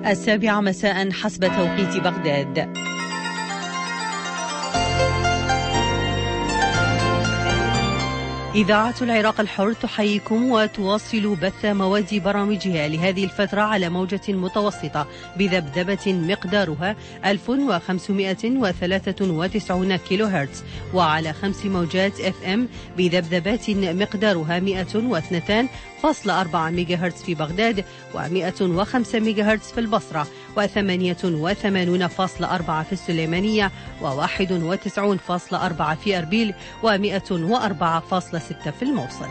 7 مساء حسب توقيت بغداد. إذاعة العراق الحر تحييكم وتواصل بث مواد برامجها لهذه الفترة على موجة متوسطة بذبذبة مقدارها 1593 كيلو هرتز، وعلى 5 موجات FM بذبذبات مقدارها 102.4 ميجا هرتز في بغداد، و105 ميجا هرتز في البصرة، و88.4 في السليمانية، و91.4 في أربيل، و104.6 في الموصل.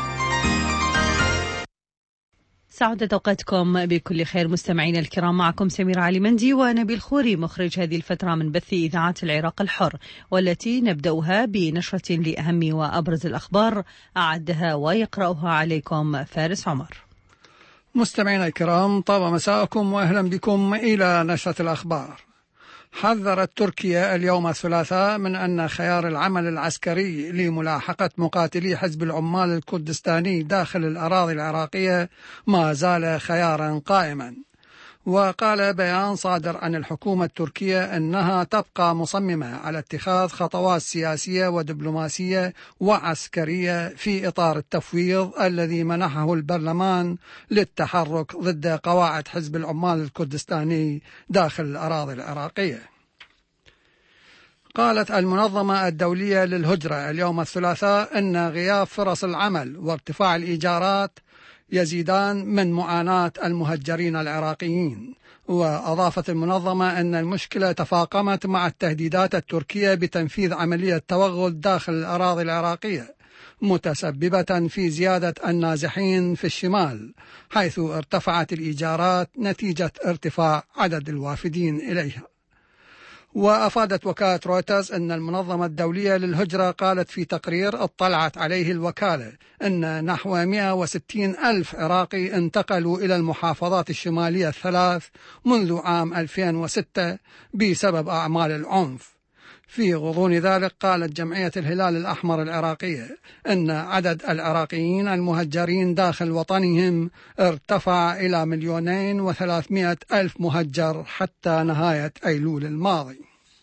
سعادة أوقاتكم بكل خير مستمعين الكرام، معكم سمير علي مندي ونبيل خوري مخرج هذه الفترة من بث إذاعة العراق الحر، والتي نبدأها بنشرة لأهم وأبرز الأخبار أعدها ويقرأها عليكم فارس عمر. مستمعينا الكرام، طاب مساءكم وأهلا بكم إلى نشرة الأخبار. حذرت تركيا اليوم الثلاثاء من أن خيار العمل العسكري لملاحقة مقاتلي حزب العمال الكردستاني داخل الأراضي العراقية ما زال خيارا قائما. وقال بيان صادر عن الحكومة التركية أنها تبقى مصممة على اتخاذ خطوات سياسية ودبلوماسية وعسكرية في إطار التفويض الذي منحه البرلمان للتحرك ضد قواعد حزب العمال الكردستاني داخل الأراضي العراقية. قالت المنظمة الدولية للهجرة اليوم الثلاثاء أن غياب فرص العمل وارتفاع الإيجارات يزيدان من معاناة المهجرين العراقيين. وأضافت المنظمة أن المشكلة تفاقمت مع التهديدات التركية بتنفيذ عملية توغل داخل الأراضي العراقية، متسببة في زيادة النازحين في الشمال، حيث ارتفعت الإيجارات نتيجة ارتفاع عدد الوافدين إليها. وأفادت وكالة رويترز أن المنظمة الدولية للهجرة قالت في تقرير اطلعت عليه الوكالة أن نحو 160 ألف عراقي انتقلوا إلى المحافظات الشمالية الثلاث منذ عام 2006 بسبب أعمال العنف. في غضون ذلك قالت جمعية الهلال الأحمر العراقية أن عدد العراقيين المهجرين داخل وطنهم ارتفع إلى 2,300,000 مهجر حتى نهاية أيلول الماضي.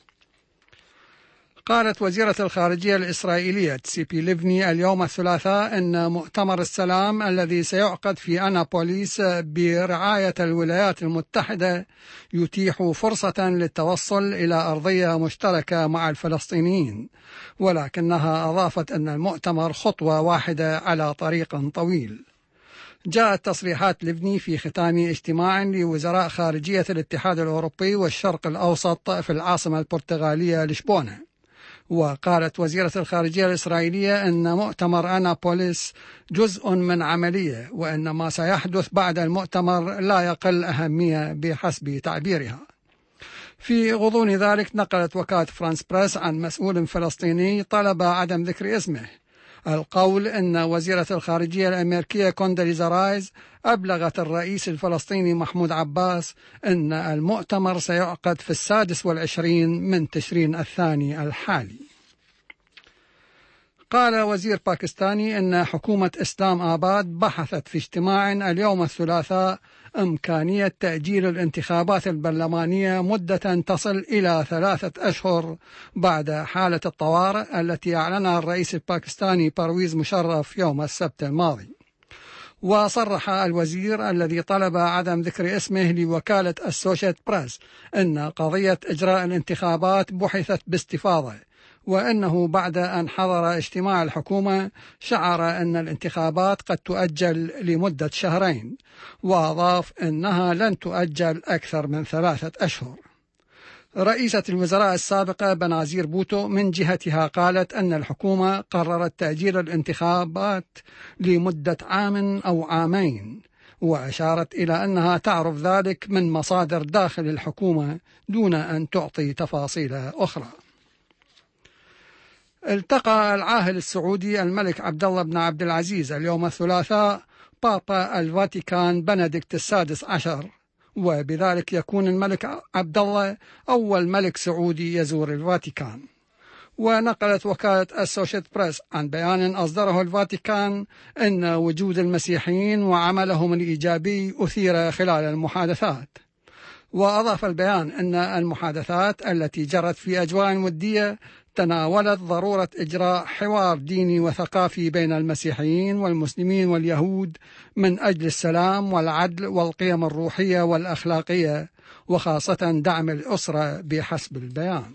قالت وزيرة الخارجية الإسرائيلية تسيبي ليفني اليوم الثلاثاء أن مؤتمر السلام الذي سيعقد في أنابوليس برعاية الولايات المتحدة يتيح فرصة للتوصل إلى أرضية مشتركة مع الفلسطينيين، ولكنها أضافت أن المؤتمر خطوة واحدة على طريق طويل. جاءت تصريحات ليفني في ختام اجتماع لوزراء خارجية الاتحاد الأوروبي والشرق الأوسط في العاصمة البرتغالية لشبونة. وقالت وزيرة الخارجية الإسرائيلية أن مؤتمر أنابوليس جزء من عملية، وأن ما سيحدث بعد المؤتمر لا يقل أهمية بحسب تعبيرها. في غضون ذلك نقلت وكالة فرانس بريس عن مسؤول فلسطيني طلب عدم ذكر اسمه القول أن وزيرة الخارجية الأمريكية كوندوليزا رايس أبلغت الرئيس الفلسطيني محمود عباس أن المؤتمر سيعقد في 26 من تشرين الثاني الحالي. قال وزير باكستاني أن حكومة إسلام آباد بحثت في اجتماع اليوم الثلاثاء إمكانية تأجيل الانتخابات البرلمانية مدة تصل إلى 3 أشهر بعد حالة الطوارئ التي أعلنها الرئيس الباكستاني برويز مشرف يوم السبت الماضي. وصرح الوزير الذي طلب عدم ذكر اسمه لوكالة السوشيت بريس أن قضية إجراء الانتخابات بحثت باستفاضة، وأنه بعد أن حضر اجتماع الحكومة شعر أن الانتخابات قد تؤجل لمدة 2 شهر، وأضاف أنها لن تؤجل أكثر من 3 أشهر. رئيسة الوزراء السابقة بنازير بوتو من جهتها قالت أن الحكومة قررت تأجيل الانتخابات لمدة عام أو عامين، وأشارت إلى أنها تعرف ذلك من مصادر داخل الحكومة دون أن تعطي تفاصيل أخرى. التقى العاهل السعودي الملك عبد الله بن عبد العزيز اليوم الثلاثاء بابا الفاتيكان بنديكت السادس عشر، وبذلك يكون الملك عبد الله أول ملك سعودي يزور الفاتيكان. ونقلت وكالة السوشيت بريس عن بيان أصدره الفاتيكان أن وجود المسيحيين وعملهم الإيجابي أثير خلال المحادثات. وأضاف البيان أن المحادثات التي جرت في أجواء ودية تناولت ضرورة إجراء حوار ديني وثقافي بين المسيحيين والمسلمين واليهود من أجل السلام والعدل والقيم الروحية والأخلاقية، وخاصة دعم الأسرة بحسب البيان.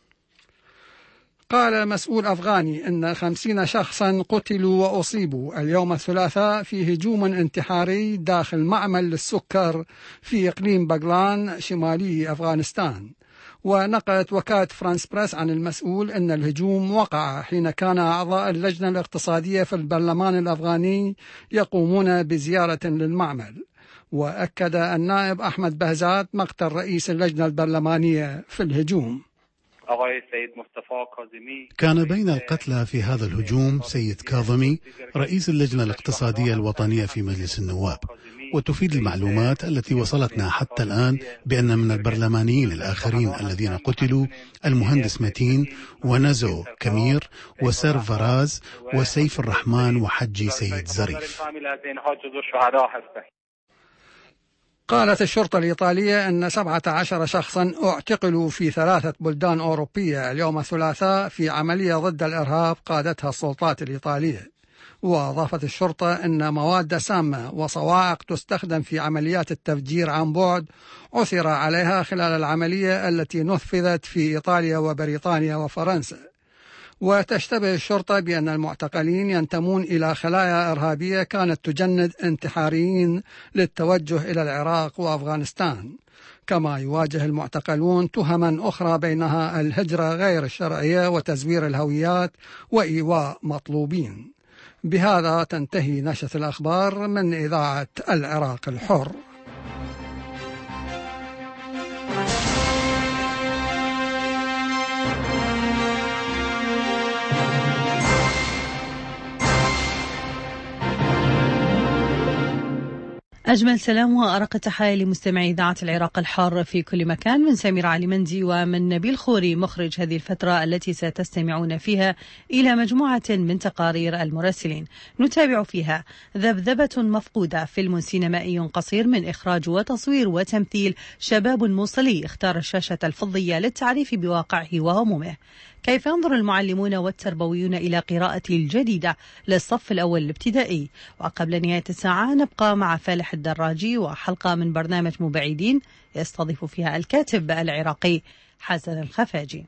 قال مسؤول أفغاني أن 50 شخصا قتلوا وأصيبوا اليوم الثلاثاء في هجوم انتحاري داخل معمل للسكر في إقليم بغلان شمالي أفغانستان. ونقلت وكالة فرانس بريس عن المسؤول أن الهجوم وقع حين كان أعضاء اللجنة الاقتصادية في البرلمان الأفغاني يقومون بزيارة للمعمل. وأكد النائب أحمد بهزات مقتل رئيس اللجنة البرلمانية في الهجوم. كان بين القتلى في هذا الهجوم سيد كاظمي رئيس اللجنة الاقتصادية الوطنية في مجلس النواب. وتفيد المعلومات التي وصلتنا حتى الآن بأن من البرلمانيين الآخرين الذين قتلوا المهندس متين ونزو كمير وسر فراز وسيف الرحمن وحجي سيد زريف. قالت الشرطة الإيطالية أن 17 شخصا اعتقلوا في 3 بلدان أوروبية اليوم الثلاثاء في عملية ضد الإرهاب قادتها السلطات الإيطالية. وأضافت الشرطة أن مواد سامة وصواعق تستخدم في عمليات التفجير عن بعد عثر عليها خلال العملية التي نفذت في إيطاليا وبريطانيا وفرنسا. وتشتبه الشرطة بأن المعتقلين ينتمون إلى خلايا إرهابية كانت تجند انتحاريين للتوجه إلى العراق وأفغانستان. كما يواجه المعتقلون تهما أخرى بينها الهجرة غير الشرعية وتزوير الهويات وإيواء مطلوبين. بهذا تنتهي نشرة الأخبار من إذاعة العراق الحر. أجمل سلام وأرق تحايا لمستمعي إذاعة العراق الحار في كل مكان، من سميرة علي مندي ومن نبيل خوري مخرج هذه الفترة التي ستستمعون فيها إلى مجموعة من تقارير المراسلين نتابع فيها ذبذبة مفقودة، فيلم سينمائي قصير من إخراج وتصوير وتمثيل شباب موصلي اختار الشاشة الفضية للتعريف بواقعه وهمومه. كيف ينظر المعلمون والتربويون إلى قراءة الجديدة للصف الأول الابتدائي؟ وقبل نهاية الساعة نبقى مع فالح الدراجي وحلقة من برنامج مبعدين يستضيف فيها الكاتب العراقي حسن الخفاجي.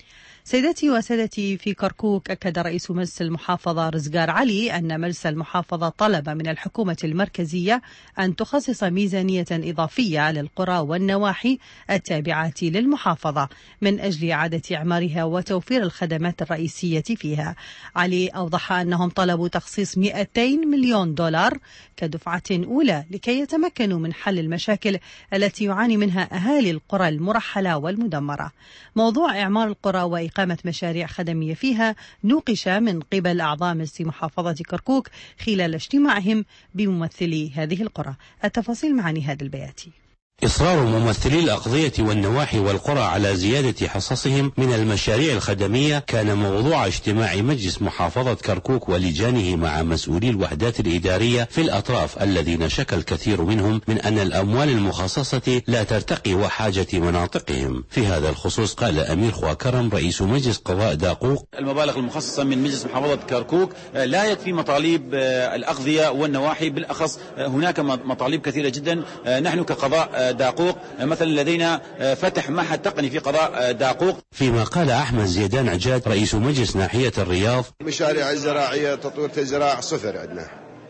سيداتي وسادتي، في كركوك أكد رئيس مجلس المحافظة رزقار علي أن مجلس المحافظة طلب من الحكومة المركزية أن تخصص ميزانية إضافية للقرى والنواحي التابعة للمحافظة من أجل إعادة إعمارها وتوفير الخدمات الرئيسية فيها. علي أوضح أنهم طلبوا تخصيص 200 مليون دولار كدفعة أولى لكي يتمكنوا من حل المشاكل التي يعاني منها أهالي القرى المرحلة والمدمرة. موضوع إعمار القرى وإقامة مشاريع خدمية فيها نوقش من قبل أعضاء مجلس محافظة كركوك خلال اجتماعهم بممثلي هذه القرى. التفاصيل مع نهاد البياتي. إصرار ممثلي الأقضية والنواحي والقرى على زيادة حصصهم من المشاريع الخدمية كان موضوع اجتماع مجلس محافظة كركوك ولجانه مع مسؤولي الوحدات الإدارية في الأطراف، الذين شكى الكثير منهم من أن الأموال المخصصة لا ترتقي وحاجة مناطقهم. في هذا الخصوص قال أمير خواكرم رئيس مجلس قضاء داقوق: المبالغ المخصصة من مجلس محافظة كركوك لا يكفي مطالب الأقضية والنواحي، بالأخص هناك مطالب كثيرة جدا. نحن كقضاء داقوق مثلا لدينا فتح معهد تقني في قضاء داقوق. فيما قال أحمد زيدان عجاد رئيس مجلس ناحية الرياض: مشاريع الزراعية تطوير الزراعة صفر عندنا،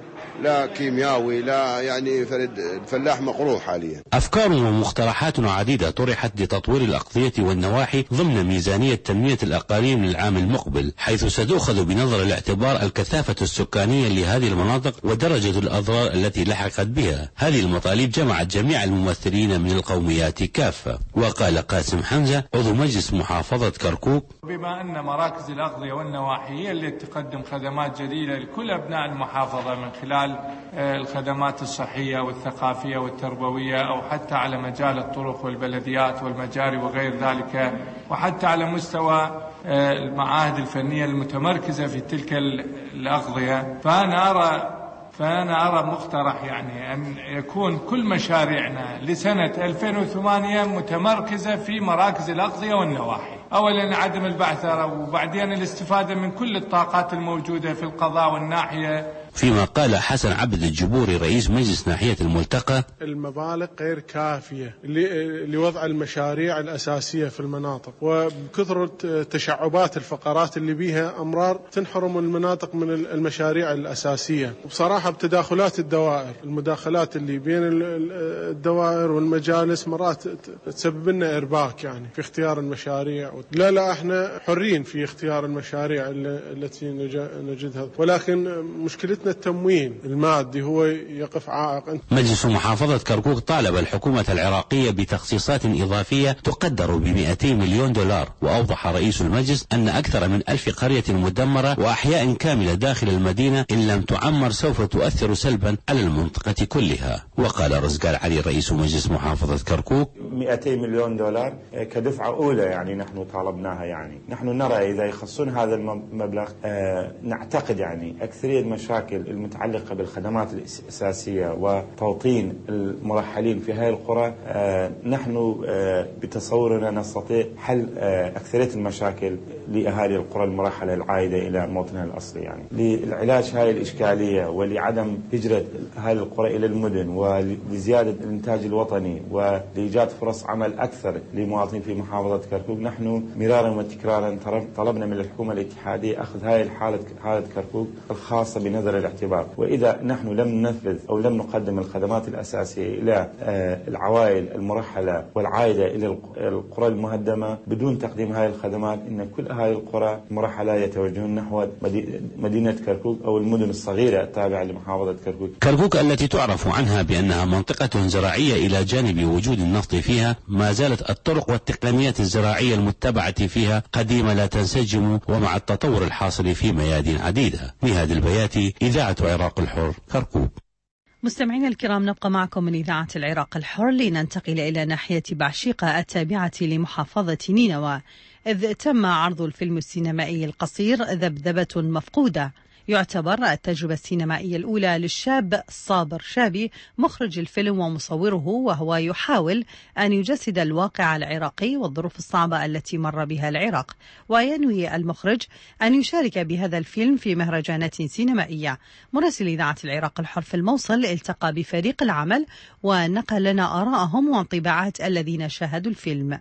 لا كيمياوي، لا يعني فرد الفلاح مقروح حاليا. أفكار ومقترحات عديدة طرحت لتطوير الأقضية والنواحي ضمن ميزانية تنمية الأقاليم للعام المقبل، حيث ستأخذ بنظر الاعتبار الكثافة السكانية لهذه المناطق ودرجة الأضرار التي لحقت بها. هذه المطالب جمعت جميع الممثلين من القوميات كافة. وقال قاسم حمزة عضو مجلس محافظة كركوك: بما أن مراكز الأقضية والنواحي هي التي تقدم خدمات جديدة لكل أبناء المحافظة من خلال الخدمات الصحية والثقافية والتربوية، أو حتى على مجال الطرق والبلديات والمجاري وغير ذلك، وحتى على مستوى المعاهد الفنية المتمركزة في تلك الأقضية، فأنا أرى فأنا أرى مقترح يعني أن يكون كل مشاريعنا لسنة 2008 متمركزة في مراكز الأغذية والنواحي. أولا عدم البعثرة، وبعدين الاستفادة من كل الطاقات الموجودة في القضاء والناحية. فيما قال حسن عبد الجبوري رئيس مجلس ناحية الملتقى: المبالغ غير كافية لوضع المشاريع الأساسية في المناطق، وبكثرة تشعبات الفقرات اللي بيها أمرار تنحرم المناطق من المشاريع الأساسية. وبصراحة بتداخلات الدوائر، المداخلات اللي بين الدوائر والمجالس مرات تسبب لنا إرباك يعني في اختيار المشاريع. لا احنا حرين في اختيار المشاريع التي نجدها، ولكن مشكلتنا التموين المادي هو يقف عائق. مجلس محافظة كركوك طالب الحكومة العراقية بتخصيصات إضافية تقدر ب$200 مليون، وأوضح رئيس المجلس أن أكثر من 1000 قرية مدمرة وأحياء كاملة داخل المدينة إن لم تعمر سوف تؤثر سلبا على المنطقة كلها. وقال رزقال علي رئيس مجلس محافظة كركوك: $200 مليون كدفعة أولى يعني نحن طالبناها. يعني نحن نرى إذا يخصون هذا المبلغ نعتقد يعني أكثرية المشاكل المتعلقة بالخدمات الأساسية وتوطين المرحلين في هذه القرى نحن بتصورنا نستطيع حل أكثرية المشاكل لأهالي القرى المرحلة العائدة إلى موطنها الأصلي. يعني للعلاج هذه الإشكالية ولعدم هجرة هذه القرى إلى المدن ولزيادة الإنتاج الوطني ولإيجاد فرص عمل أكثر لمواطنين في محافظة كركوك، نحن مرارا وتكرارا طلبنا من الحكومة الاتحادية أخذ هذه حالة كركوك الخاصة بنظر الاعتبار. وإذا نحن لم ننفذ أو لم نقدم الخدمات الأساسية إلى العوائل المرحلة والعائدة إلى القرى المهدمة بدون تقديم هذه الخدمات، إن كل هذه القرى المرحلة يتوجهون نحو مدينة كركوك أو المدن الصغيرة التابعة لمحافظة كركوك. كركوك التي تعرف عنها بأنها منطقة زراعية إلى جانب وجود النفط فيها، ما زالت الطرق والتقنيات الزراعية المتبعة فيها قديمة لا تنسجم ومع التطور الحاصل في ميادين عديدة. نهاد البياتي، إذاعة عراق الحر، كركوك. مستمعينا الكرام، نبقى معكم من إذاعة العراق الحر لننتقل إلى ناحية بعشيقة التابعة لمحافظة نينوى، إذ تم عرض الفيلم السينمائي القصير ذبذبة مفقودة. يعتبر التجربة السينمائية الأولى للشاب صابر شابي مخرج الفيلم ومصوره، وهو يحاول أن يجسد الواقع العراقي والظروف الصعبة التي مر بها العراق. وينوي المخرج أن يشارك بهذا الفيلم في مهرجانات سينمائية. مراسل إذاعة العراق الحر في الموصل التقى بفريق العمل ونقل لنا آراءهم وانطباعات الذين شاهدوا الفيلم.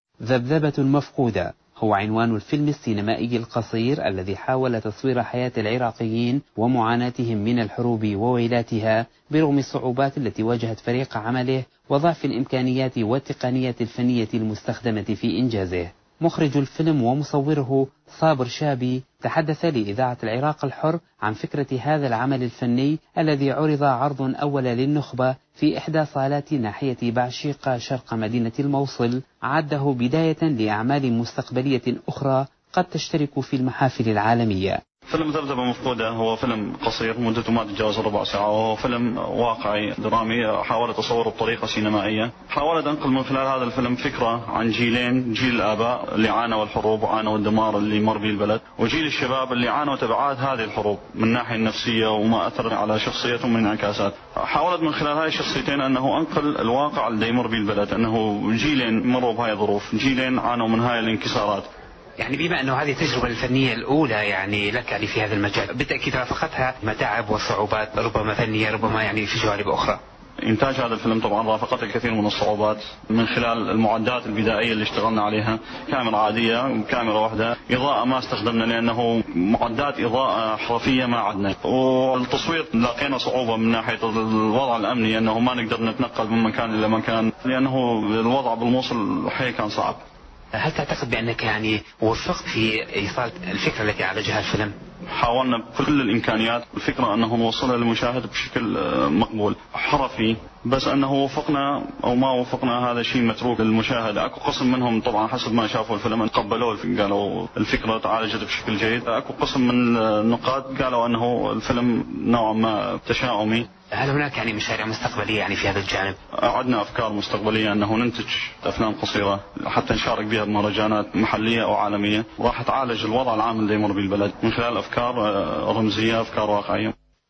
ذبذبة مفقودة هو عنوان الفيلم السينمائي القصير الذي حاول تصوير حياة العراقيين ومعاناتهم من الحروب وويلاتها برغم الصعوبات التي واجهت فريق عمله وضعف الإمكانيات والتقنيات الفنية المستخدمة في إنجازه. مخرج الفيلم ومصوره صابر شابي تحدث لإذاعة العراق الحر عن فكرة هذا العمل الفني الذي عرض عرض أول للنخبة في إحدى صالات ناحية بعشيقة شرق مدينة الموصل، عده بداية لأعمال مستقبلية أخرى قد تشترك في المحافل العالمية. فيلم ذبذبة مفقودة هو فيلم قصير مدته ما تتجاوز ربع ساعة، وهو فيلم واقعي درامي حاولت أصوره بطريقة سينمائية. حاولت أنقل من خلال هذا الفيلم فكرة عن جيلين، جيل الآباء اللي عانوا الحروب وعانوا الدمار اللي مر به البلد، وجيل الشباب اللي عانوا تبعات هذه الحروب من الناحية النفسية وما أثر على شخصيتهم من انعكاسات. حاولت من خلال هذه الشخصيتين أنه أنقل الواقع اللي يمر به البلد، أنه جيلين مروا بهاي الظروف، جيلين عانوا من هاي الانكسارات. يعني بما أنه هذه التجربة الفنية الأولى يعني لك يعني في هذا المجال، بالتأكيد رافقتها متاعب وصعوبات ربما فنية ربما يعني في جوانب أخرى. إنتاج هذا الفيلم طبعا رافقته الكثير من الصعوبات من خلال المعدات البدائية اللي اشتغلنا عليها، كاميرا عادية كاميرا واحدة، إضاءة ما استخدمنا لأنه معدات إضاءة حرفية ما عندنا، والتصوير لقينا صعوبة من ناحية الوضع الأمني أنه ما نقدر نتنقل من مكان إلى مكان لأنه الوضع بالموصل الحقيقة كان صعب. هل تعتقد بأنك يعني وفقت في إيصال الفكرة التي عالجها الفيلم؟ حاولنا بكل الإمكانيات الفكرة أنه نوصلها للمشاهد بشكل مقبول حرفي، بس أنه وفقنا أو ما وفقنا هذا شيء متروك للمشاهد. أكو قسم منهم طبعا حسب ما شافوا الفيلم قبلوه، قالوا الفكرة تعالجت بشكل جيد. أكو قسم من النقاد قالوا أنه الفيلم نوعا ما تشاؤمي. هل هناك يعني مشاريع مستقبلية يعني في هذا الجانب؟ عندنا أفكار مستقبلية أنه ننتج أفلام قصيرة حتى نشارك بها بمهرجانات محلية أو عالمية، وراح تعالج الوضع العام اللي يمر بالبلد من خلال أفكار رمزية، أفكار واقعية.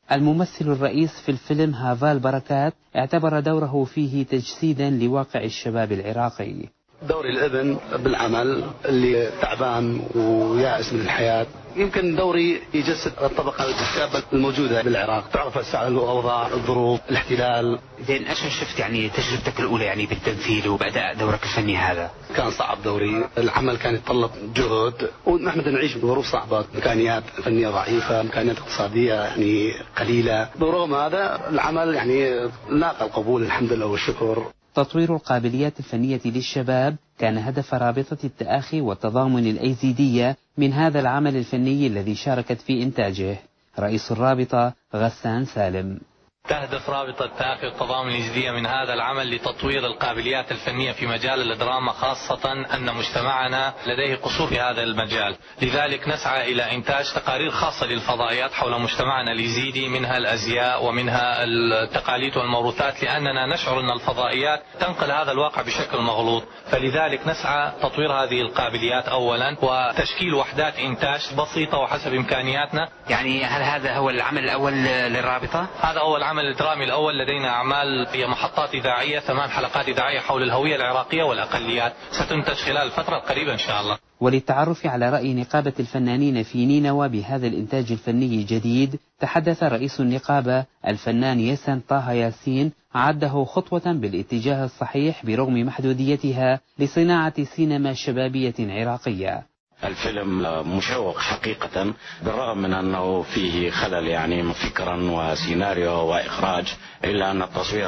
الممثل الرئيس في الفيلم هافال بركات اعتبر دوره فيه تجسيدا لواقع الشباب العراقي. دوري الابن بالعمل اللي تعبان ويائس من الحياة، يمكن دوري يجسد الطبقة الشابة الموجودة بالعراق، تعرف هسه الأوضاع، الظروف، الاحتلال. زين، ايش شفت يعني تجربتك الأولى يعني بالتمثيل وبأداء دورك الفني هذا؟ كان صعب دوري، العمل كان يتطلب جهد، ونحن نعيش بظروف صعبة، إمكانيات فنية ضعيفة، إمكانيات اقتصادية يعني قليلة، برغم هذا العمل يعني لاقى القبول الحمد لله والشكر. تطوير القابليات الفنية للشباب كان هدف رابطة التآخي والتضامن الأيزيدية من هذا العمل الفني الذي شاركت في إنتاجه. رئيس الرابطة غسان سالم: تهدف رابطة التآخي والتضامن الأيزيدية من هذا العمل لتطوير القابليات الفنية في مجال الدراما، خاصة أن مجتمعنا لديه قصور في هذا المجال، لذلك نسعى إلى إنتاج تقارير خاصة للفضائيات حول مجتمعنا اليزيدي، منها الأزياء ومنها التقاليد والموروثات، لأننا نشعر أن الفضائيات تنقل هذا الواقع بشكل مغلوط، فلذلك نسعى تطوير هذه القابليات أولا وتشكيل وحدات إنتاج بسيطة وحسب إمكانياتنا. يعني هل هذا هو العمل الأول للرابطة؟ هذا أول العمل الدرامي الأول. لدينا أعمال في محطات إذاعية، 8 حلقات إذاعية حول الهوية العراقية والأقليات، ستنتج خلال الفترة القريبة إن شاء الله. وللتعرف على رأي نقابة الفنانين في نينوى بهذا الإنتاج الفني الجديد، تحدث رئيس النقابة الفنان يسن طه ياسين عده خطوة بالاتجاه الصحيح برغم محدوديتها لصناعة سينما شبابية عراقية. الفيلم مشوق حقيقة، بالرغم من أنه فيه خلل يعني فكرا وسيناريو وإخراج، إلا أن التصوير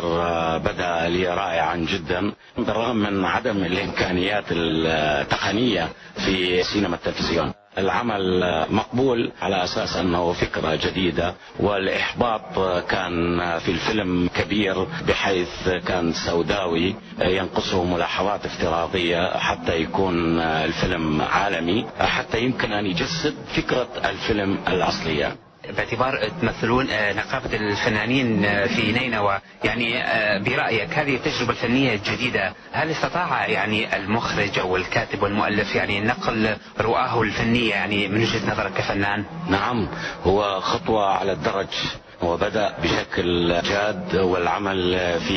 بدأ لي رائعا جدا بالرغم من عدم الإمكانيات التقنية في سينما التلفزيون. العمل مقبول على أساس أنه فكرة جديدة، والإحباط كان في الفيلم كبير بحيث كان سوداوي ينقصه ملاحظات افتراضية حتى يكون الفيلم عالمي، حتى يمكن أن يجسد فكرة الفيلم الأصلية. باعتبار تمثلون نقابة الفنانين في نينوى، يعني برأيك هذه التجربة الفنية الجديدة هل استطاع يعني المخرج أو الكاتب والمؤلف يعني نقل رؤاه الفنية يعني من وجهة نظرك كفنان؟ نعم، هو خطوة على الدرج، وبدأ بشكل جاد، والعمل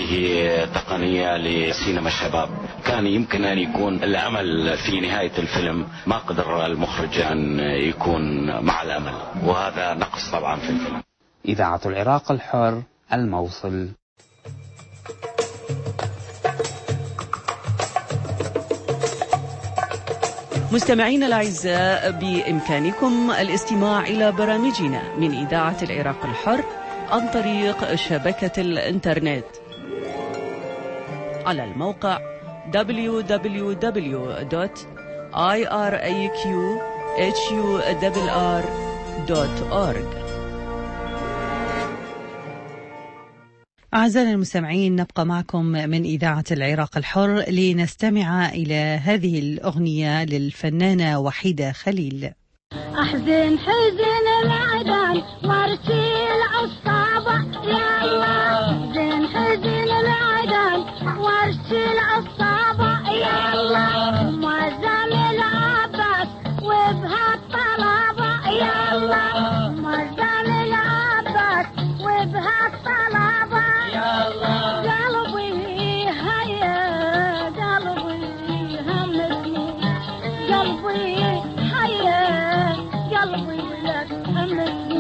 فيه تقنية لسينما الشباب. كان يمكن أن يكون الأمل في نهاية الفيلم، ما قدر المخرج أن يكون مع الأمل، وهذا نقص طبعا في الفيلم. إذاعة العراق الحر، الموصل. مستمعينا الأعزاء، بإمكانكم الاستماع إلى برامجنا من إذاعة العراق الحر عن طريق شبكة الإنترنت على الموقع www.iraqhurr.org. أعزائنا المستمعين، نبقى معكم من إذاعة العراق الحر لنستمع إلى هذه الأغنية للفنانة وحيدة خليل. أحزن حزن العدن وارسل عصابة يا الله، أحزن حزن العدن وارسل عصابة يا الله، معزم العباس وبها الطلبة يا الله، معزم العباس وبها الطلبة يا الله. قلبي هيا قلبي همني، قلبي هيا قلبي لك همني.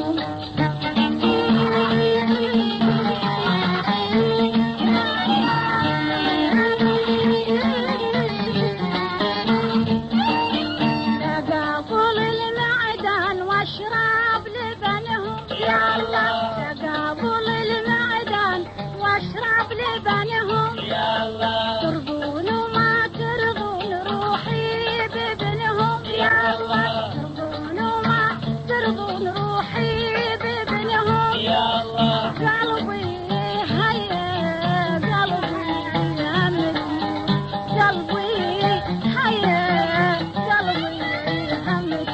تقابل المعدن واشرب لبنهم يا الله، تقابل المعدن واشرب لبنهم يا الله، ترضون وما ترضون روحي بابنهم يا الله، ترضون وما ترضون روحي بابنهم يا الله. قلبي هيا قلبي همني، قلبي هيا قلبي همني.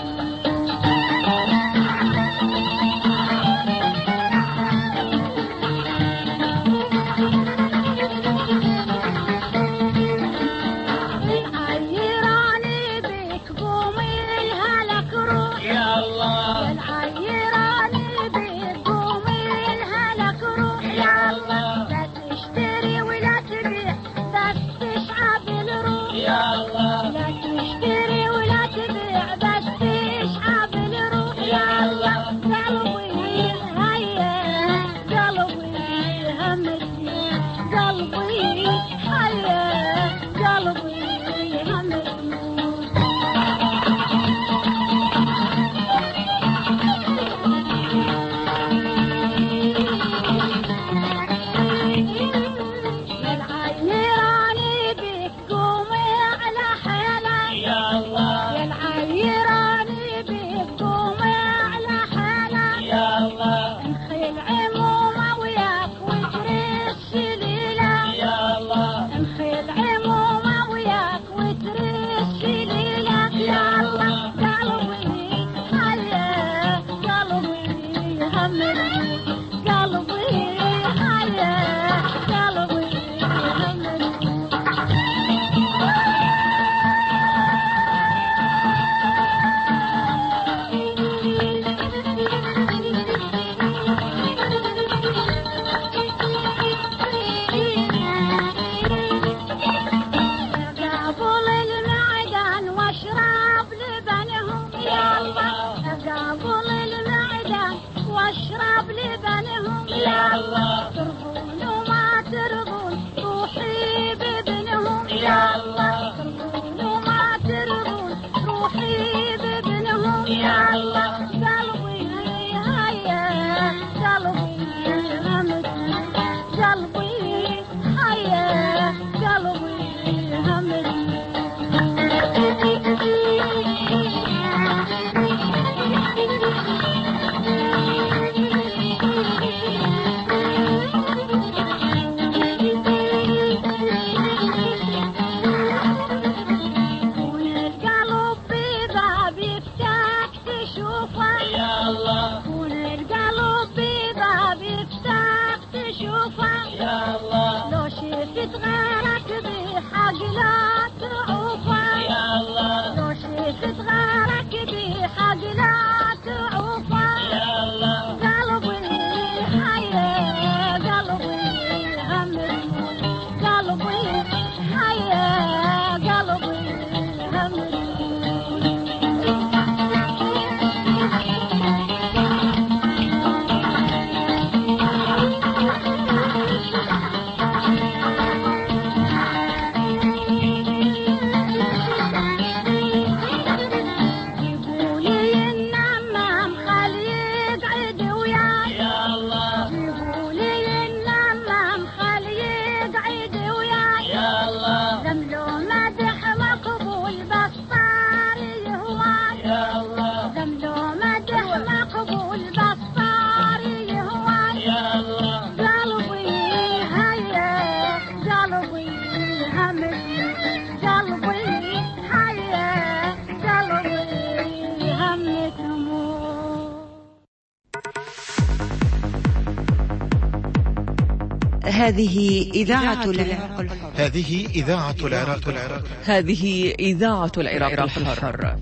قلبي حيا قلبي هم هذه إذاعة العراق الحر. هذه إذاعة العراق الحر. هذه إذاعة العراق الحر.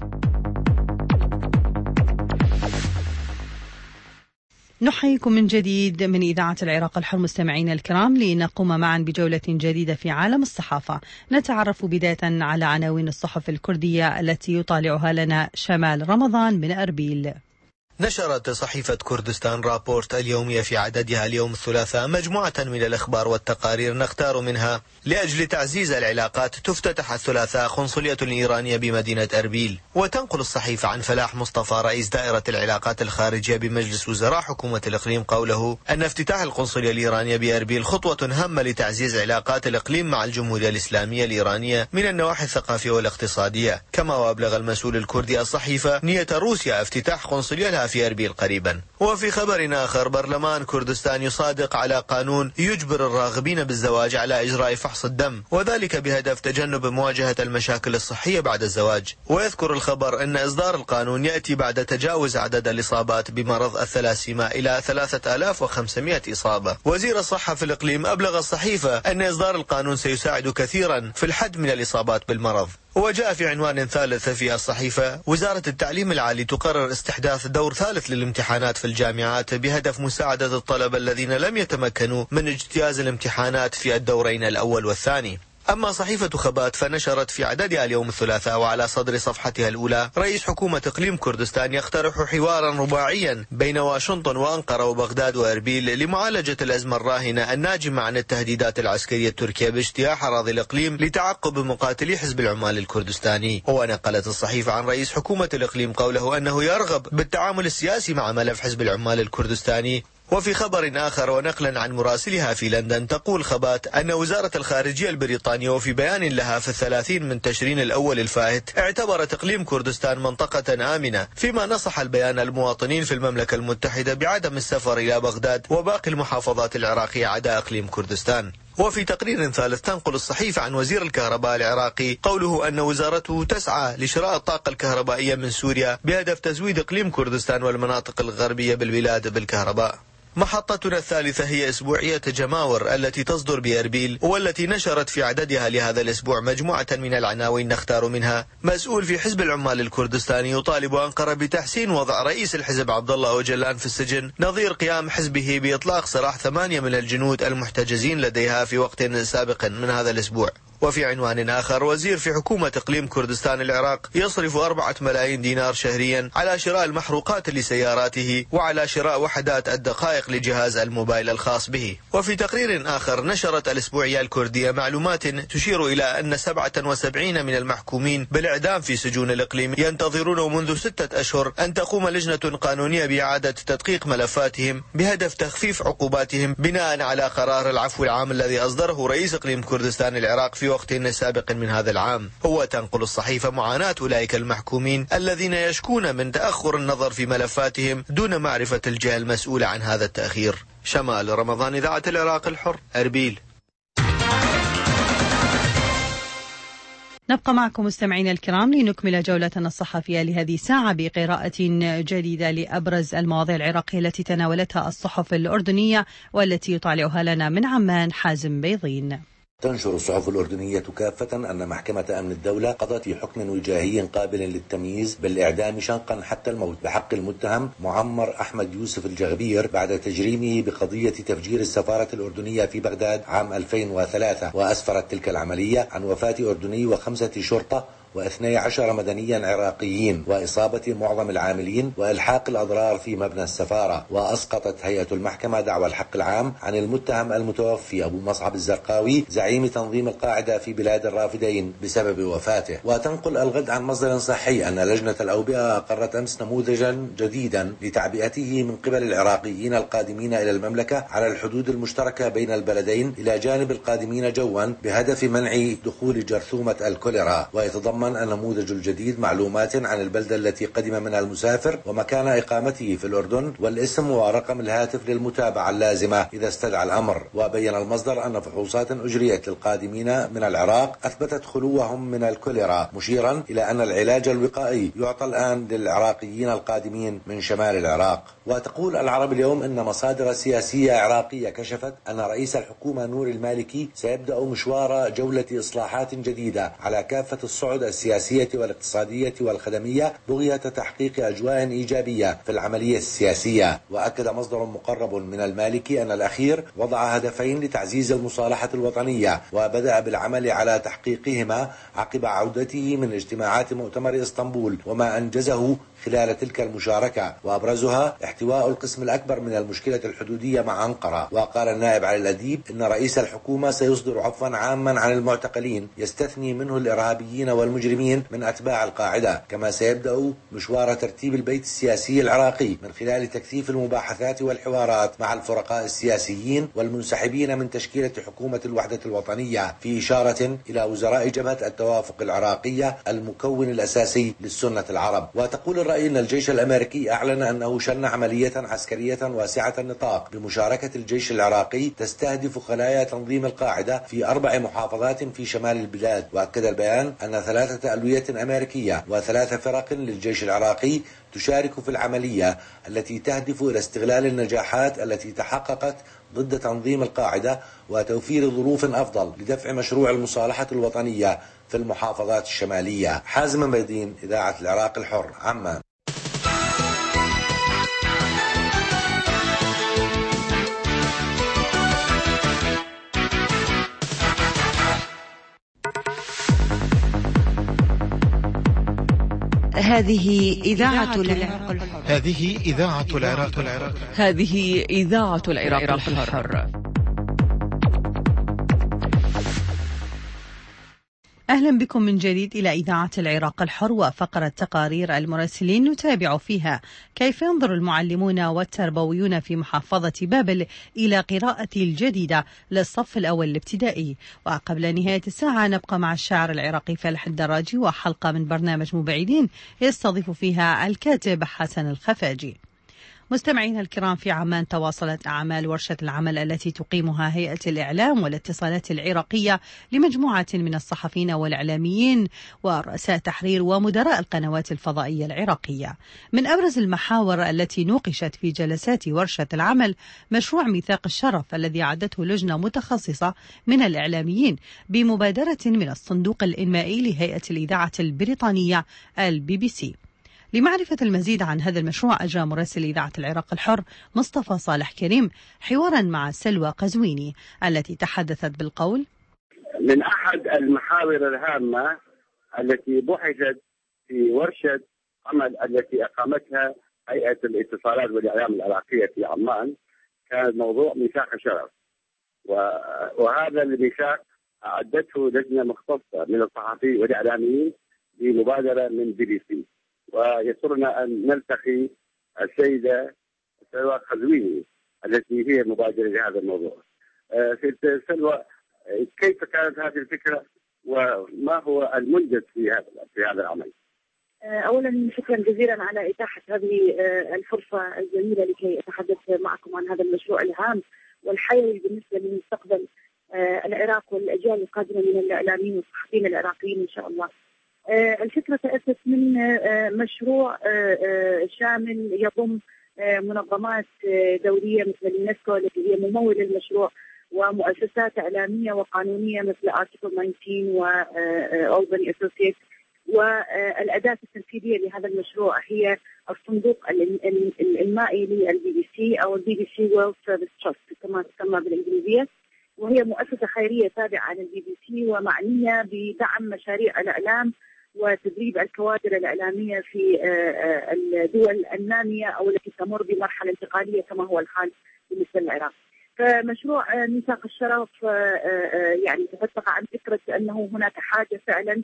نحييكم من جديد من إذاعة العراق الحر مستمعينا الكرام لنقوم معا بجولة جديدة في عالم الصحافة. نتعرف بداية على عناوين الصحف الكردية التي يطالعها لنا شمال رمضان من أربيل. نشرت صحيفة كردستان رابورت اليومية في عددها اليوم الثلاثاء مجموعة من الأخبار والتقارير نختار منها لأجل تعزيز العلاقات. تفتتح الثلاثاء قنصلية إيرانية بمدينة أربيل. وتنقل الصحيفة عن فلاح مصطفى رئيس دائرة العلاقات الخارجية بمجلس وزراء حكومة الإقليم قوله أن افتتاح القنصلية الإيرانية بأربيل خطوة هامة لتعزيز علاقات الإقليم مع الجمهورية الإسلامية الإيرانية من النواحي الثقافية والاقتصادية. كما وأبلغ المسؤول الكردي الصحيفة نية روسيا افتتاح قنصلية لها في أربيل قريبا. وفي خبر آخر برلمان كردستان يصادق على قانون يجبر الراغبين بالزواج على إجراء فحص الدم، وذلك بهدف تجنب مواجهة المشاكل الصحية بعد الزواج. ويذكر الخبر أن إصدار القانون يأتي بعد تجاوز عدد الإصابات بمرض الثلاسيما إلى 3500 إصابة. وزير الصحة في الإقليم أبلغ الصحيفة أن إصدار القانون سيساعد كثيرا في الحد من الإصابات بالمرض. وجاء في عنوان ثالث في الصحيفة وزارة التعليم العالي تقرر استحداث دور ثالث للامتحانات في الجامعات بهدف مساعدة الطلبة الذين لم يتمكنوا من اجتياز الامتحانات في الدورين الأول والثاني. أما صحيفة خبات فنشرت في عددها اليوم الثلاثاء وعلى صدر صفحتها الأولى: رئيس حكومة إقليم كردستان يقترح حوارا رباعيا بين واشنطن وأنقرة وبغداد وأربيل لمعالجة الأزمة الراهنة الناجمة عن التهديدات العسكرية التركية باجتياح أراضي الإقليم لتعقب مقاتلي حزب العمال الكردستاني. ونقلت الصحيفة عن رئيس حكومة الإقليم قوله أنه يرغب بالتعامل السياسي مع ملف حزب العمال الكردستاني. وفي خبر آخر ونقلا عن مراسلها في لندن تقول خبات أن وزارة الخارجية البريطانية وفي بيان لها في 30 من تشرين الأول الفائت اعتبرت إقليم كردستان منطقة آمنة، فيما نصح البيان المواطنين في المملكة المتحدة بعدم السفر إلى بغداد وباقي المحافظات العراقية عدا إقليم كردستان. وفي تقرير ثالث تنقل الصحيفة عن وزير الكهرباء العراقي قوله أن وزارته تسعى لشراء الطاقة الكهربائية من سوريا بهدف تزويد إقليم كردستان والمناطق الغربية بالبلاد بالكهرباء. محطتنا الثالثة هي أسبوعية جماور التي تصدر بأربيل، والتي نشرت في عددها لهذا الأسبوع مجموعة من العناوين نختار منها: مسؤول في حزب العمال الكردستاني يطالب أنقرة بتحسين وضع رئيس الحزب عبد الله أوجلان في السجن نظير قيام حزبه بإطلاق سراح 8 من الجنود المحتجزين لديها في وقت سابق من هذا الأسبوع. وفي عنوان آخر: وزير في حكومة إقليم كردستان العراق يصرف 4 ملايين دينار شهريا على شراء المحروقات لسياراته وعلى شراء وحدات الدقائق لجهاز الموبايل الخاص به. وفي تقرير آخر نشرت الأسبوعية الكردية معلومات تشير إلى أن 77 من المحكومين بالإعدام في سجون الإقليم ينتظرون منذ 6 أشهر أن تقوم لجنة قانونية بإعادة تدقيق ملفاتهم بهدف تخفيف عقوباتهم بناء على قرار العفو العام الذي أصدره رئيس إقليم كردستان العراق في وقت سابق من هذا العام. هو تنقل الصحيفة معاناة أولئك المحكومين الذين يشكون من تأخر النظر في ملفاتهم دون معرفة الجهة المسؤولة عن هذا التأخير. شمال رمضان، إذاعة العراق الحر، أربيل. نبقى معكم مستمعينا الكرام لنكمل جولتنا الصحفية لهذه الساعة بقراءة جديدة لأبرز المواضيع العراقية التي تناولتها الصحف الأردنية والتي يطالعها لنا من عمان حازم بيضين. تنشر الصحف الأردنية كافة أن محكمة أمن الدولة قضت في حكم وجاهي قابل للتمييز بالإعدام شنقا حتى الموت بحق المتهم معمر أحمد يوسف الجغبير بعد تجريمه بقضية تفجير السفارة الأردنية في بغداد عام 2003. وأسفرت تلك العملية عن وفاة أردني و5 شرطة و12 مدنيا عراقيين وإصابة معظم العاملين وإلحاق الأضرار في مبنى السفارة. وأسقطت هيئة المحكمة دعوى الحق العام عن المتهم المتوفي أبو مصعب الزرقاوي زعيم تنظيم القاعدة في بلاد الرافدين بسبب وفاته. وتنقل الغد عن مصدر صحي أن لجنة الأوبئة أقرت أمس نموذجا جديدا لتعبئته من قبل العراقيين القادمين إلى المملكة على الحدود المشتركة بين البلدين إلى جانب القادمين جوا بهدف منع دخول جرثومة الكوليرا. ويتضمن النموذج الجديد معلومات عن البلدة التي قدم منها المسافر ومكان إقامته في الأردن والاسم ورقم الهاتف للمتابعة اللازمة إذا استدعى الأمر. وبين المصدر أن فحوصات أجريت للقادمين من العراق أثبتت خلوهم من الكوليرا، مشيرا إلى أن العلاج الوقائي يعطى الآن للعراقيين القادمين من شمال العراق. وتقول العرب اليوم أن مصادر سياسية عراقية كشفت أن رئيس الحكومة نور المالكي سيبدأ مشوار جولة إصلاحات جديدة على كافة الصعد السياسية والاقتصادية والخدمية بغية تحقيق أجواء إيجابية في العملية السياسية. وأكد مصدر مقرب من المالكي أن الأخير وضع هدفين لتعزيز المصالحة الوطنية وبدأ بالعمل على تحقيقهما عقب عودته من اجتماعات مؤتمر اسطنبول وما أنجزه خلال تلك المشاركة، وأبرزها احتواء القسم الأكبر من المشكلة الحدودية مع أنقرة. وقال النائب علي الأديب إن رئيس الحكومة سيصدر عفوا عاما عن المعتقلين يستثني منه الإرهابيين والمجرمين من أتباع القاعدة، كما سيبدأ مشوار ترتيب البيت السياسي العراقي من خلال تكثيف المباحثات والحوارات مع الفرقاء السياسيين والمنسحبين من تشكيلة حكومة الوحدة الوطنية، في إشارة إلى وزراء جبهة التوافق العراقية المكون الأساسي للسنة العرب. وتقول الرأي أن الجيش الأمريكي أعلن أنه شن عملية عسكرية واسعة النطاق بمشاركة الجيش العراقي تستهدف خلايا تنظيم القاعدة في 4 محافظات في شمال البلاد. وأكد البيان أن 3 ألوية أمريكية و3 فرق للجيش العراقي تشارك في العملية التي تهدف إلى استغلال النجاحات التي تحققت ضد تنظيم القاعدة وتوفير ظروف أفضل لدفع مشروع المصالحة الوطنية في المحافظات الشمالية. حازم بيضين، إذاعة العراق الحر، عمان. هذه إذاعة العراق الحر. هذه إذاعة العراق الحر. هذه إذاعة العراق الحر. أهلا بكم من جديد إلى إذاعة العراق الحر وفقرة تقارير المراسلين نتابع فيها كيف ينظر المعلمون والتربويون في محافظة بابل إلى قراءة الجديدة للصف الأول الابتدائي. وقبل نهاية الساعة نبقى مع الشاعر العراقي فالح الدراجي وحلقة من برنامج مبعدين يستضيف فيها الكاتب حسن الخفاجي. مستمعينا الكرام، في عمان تواصلت أعمال ورشة العمل التي تقيمها هيئة الإعلام والاتصالات العراقية لمجموعة من الصحفيين والإعلاميين ورؤساء تحرير ومدراء القنوات الفضائية العراقية. من أبرز المحاور التي نوقشت في جلسات ورشة العمل مشروع ميثاق الشرف الذي أعدته لجنة متخصصة من الإعلاميين بمبادرة من الصندوق الإنمائي لهيئة الإذاعة البريطانية الBBC. لمعرفة المزيد عن هذا المشروع أجرى مراسل إذاعة العراق الحر مصطفى صالح كريم حوارا مع سلوى قزويني التي تحدثت بالقول: من أحد المحاور الهامة التي بحثت في ورشة عمل التي أقامتها هيئة الاتصالات والإعلام العراقية في عمان كان موضوع ميثاق الشرف، وهذا الميثاق أعدته لجنة مختصة من الصحفيين والإعلاميين بمبادرة من BBC. ويسرنا أن نلتقي السيدة سلوى قزويني التي هي مبادرة لهذا الموضوع. سيدة سلوى، كيف كانت هذه الفكرة وما هو المنجز في هذا العمل؟ أولا شكرا جزيلا على إتاحة هذه الفرصة الجميلة لكي أتحدث معكم عن هذا المشروع الهام والحيوي بالنسبة لمستقبل العراق والأجيال القادمة من الإعلاميين والصحفيين العراقيين إن شاء الله. الفكرة تأسس من مشروع شامل يضم منظمات دولية مثل اليونسكو التي هي ممول المشروع ومؤسسات إعلامية وقانونية مثل Article 19 وألباني أسوسييت. والأداة التنفيذية لهذا المشروع هي الصندوق الإنمائي للBBC أو الBBC World Service Trust كما تسمى بالإنجليزية، وهي مؤسسة خيرية تابعة للBBC ومعنية بدعم مشاريع الإعلام وتدريب الكوادر الإعلامية في الدول النامية أو التي تمر بمرحلة انتقالية كما هو الحال بالنسبة للعراق. فمشروع ميثاق الشرف يعني تفتق عن فكرة أنه هناك حاجة فعلا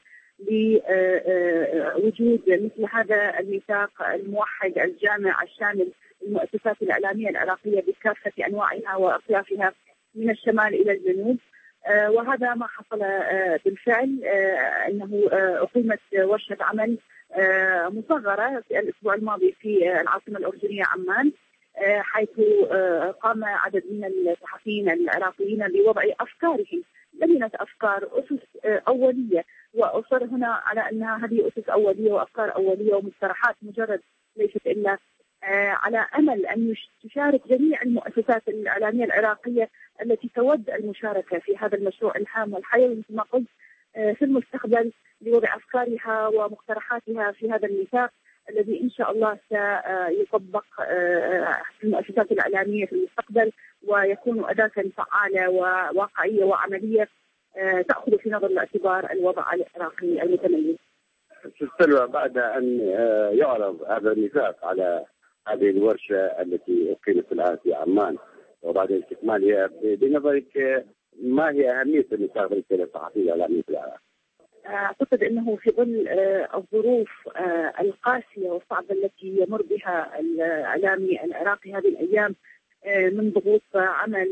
لوجود مثل هذا الميثاق الموحد الجامع الشامل للمؤسسات الإعلامية العراقية بكافة أنواعها وأطيافها من الشمال إلى الجنوب. وهذا ما حصل بالفعل، أنه أقيمت ورشة عمل مصغرة في الأسبوع الماضي في العاصمة الأردنية عمان، حيث قام عدد من الصحفيين العراقيين بوضع أفكارهم، لجنة أفكار، أسس أولية، وأصر هنا على أنها هذه أسس أولية وأفكار أولية ومقترحات مجرد، ليست إلا على أمل أن تشارك جميع المؤسسات الإعلامية العراقية التي تود المشاركة في هذا المشروع الهام والحيوي مثل ما قلت في المستقبل لوضع أفكارها ومقترحاتها في هذا الميثاق الذي إن شاء الله سيطبق في المؤسسات الإعلامية في المستقبل ويكون أداة فعالة وواقعية وعملية تأخذ في نظر الاعتبار الوضع العراقي المتميز. سلوى، بعد أن يعرض هذا الميثاق على هذه الورشة التي أقيمت الآن في عمان وبعد استكمالها، بنظرك ما هي أهمية الميثاق بالنسبة للصحفيين الإعلاميين في العراق؟ أعتقد أنه في ظل الظروف القاسية والصعبة التي يمر بها الإعلامي العراقي هذه الأيام من ضغوط عمل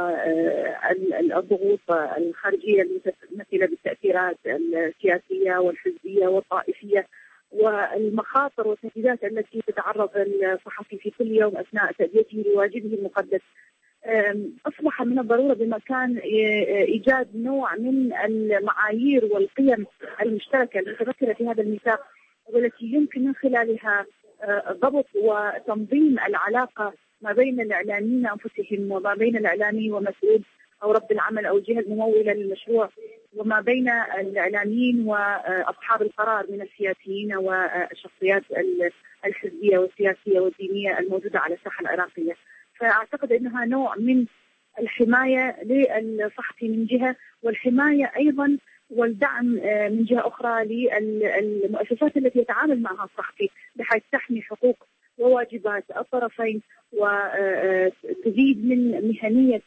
والضغوط الخارجية المتمثلة بالتأثيرات السياسية والحزبية والطائفية والمخاطر والتهديدات التي تتعرض الصحفي في كل يوم أثناء تأديته لواجبه المقدس، أصبح من الضرورة بمكان إيجاد نوع من المعايير والقيم المشتركة المتمثلة في هذا الميثاق والتي يمكن من خلالها ضبط وتنظيم العلاقة ما بين الإعلاميين أنفسهم وما بين الإعلامي ومسؤول أو رب العمل أو الجهة الممولة للمشروع وما بين الإعلاميين وأصحاب القرار من السياسيين والشخصيات الحزبية والسياسية والدينية الموجودة على الساحة العراقية. فأعتقد أنها نوع من الحماية للصحفي من جهة، والحماية أيضا والدعم من جهة أخرى للمؤسسات التي يتعامل معها الصحفي بحيث تحمي حقوق وواجبات الطرفين وتزيد من مهنية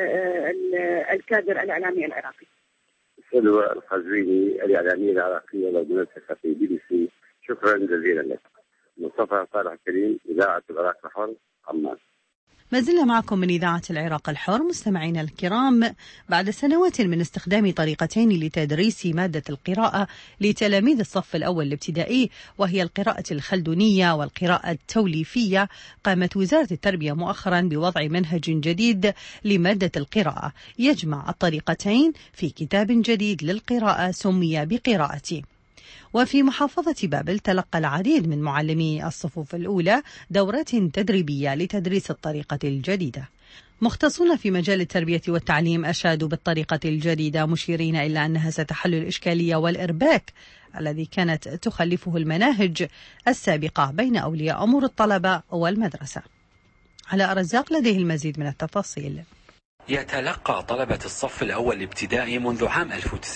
الكادر الإعلامي العراقي. سلوى الخزويني الإعلامية العراقية والمنسقة في BBC، شكرا جزيلا لك. مصطفى صالح الكريم، إذاعة العراق الحر، عمان. ما زلنا معكم من إذاعة العراق الحر مستمعينا الكرام. بعد سنوات من استخدام طريقتين لتدريس مادة القراءة لتلاميذ الصف الأول الابتدائي، وهي القراءة الخلدونية والقراءة التوليفية، قامت وزارة التربية مؤخرا بوضع منهج جديد لمادة القراءة يجمع الطريقتين في كتاب جديد للقراءة سمي بقراءتي. وفي محافظة بابل تلقى العديد من معلمي الصفوف الأولى دورات تدريبية لتدريس الطريقة الجديدة. مختصون في مجال التربية والتعليم أشادوا بالطريقة الجديدة، مشيرين إلى أنها ستحل الإشكالية والإرباك الذي كانت تخلفه المناهج السابقة بين أولياء أمور الطلبة والمدرسة. على رزاق لديه المزيد من التفاصيل. يتلقى طلبة الصف الأول الابتدائي منذ عام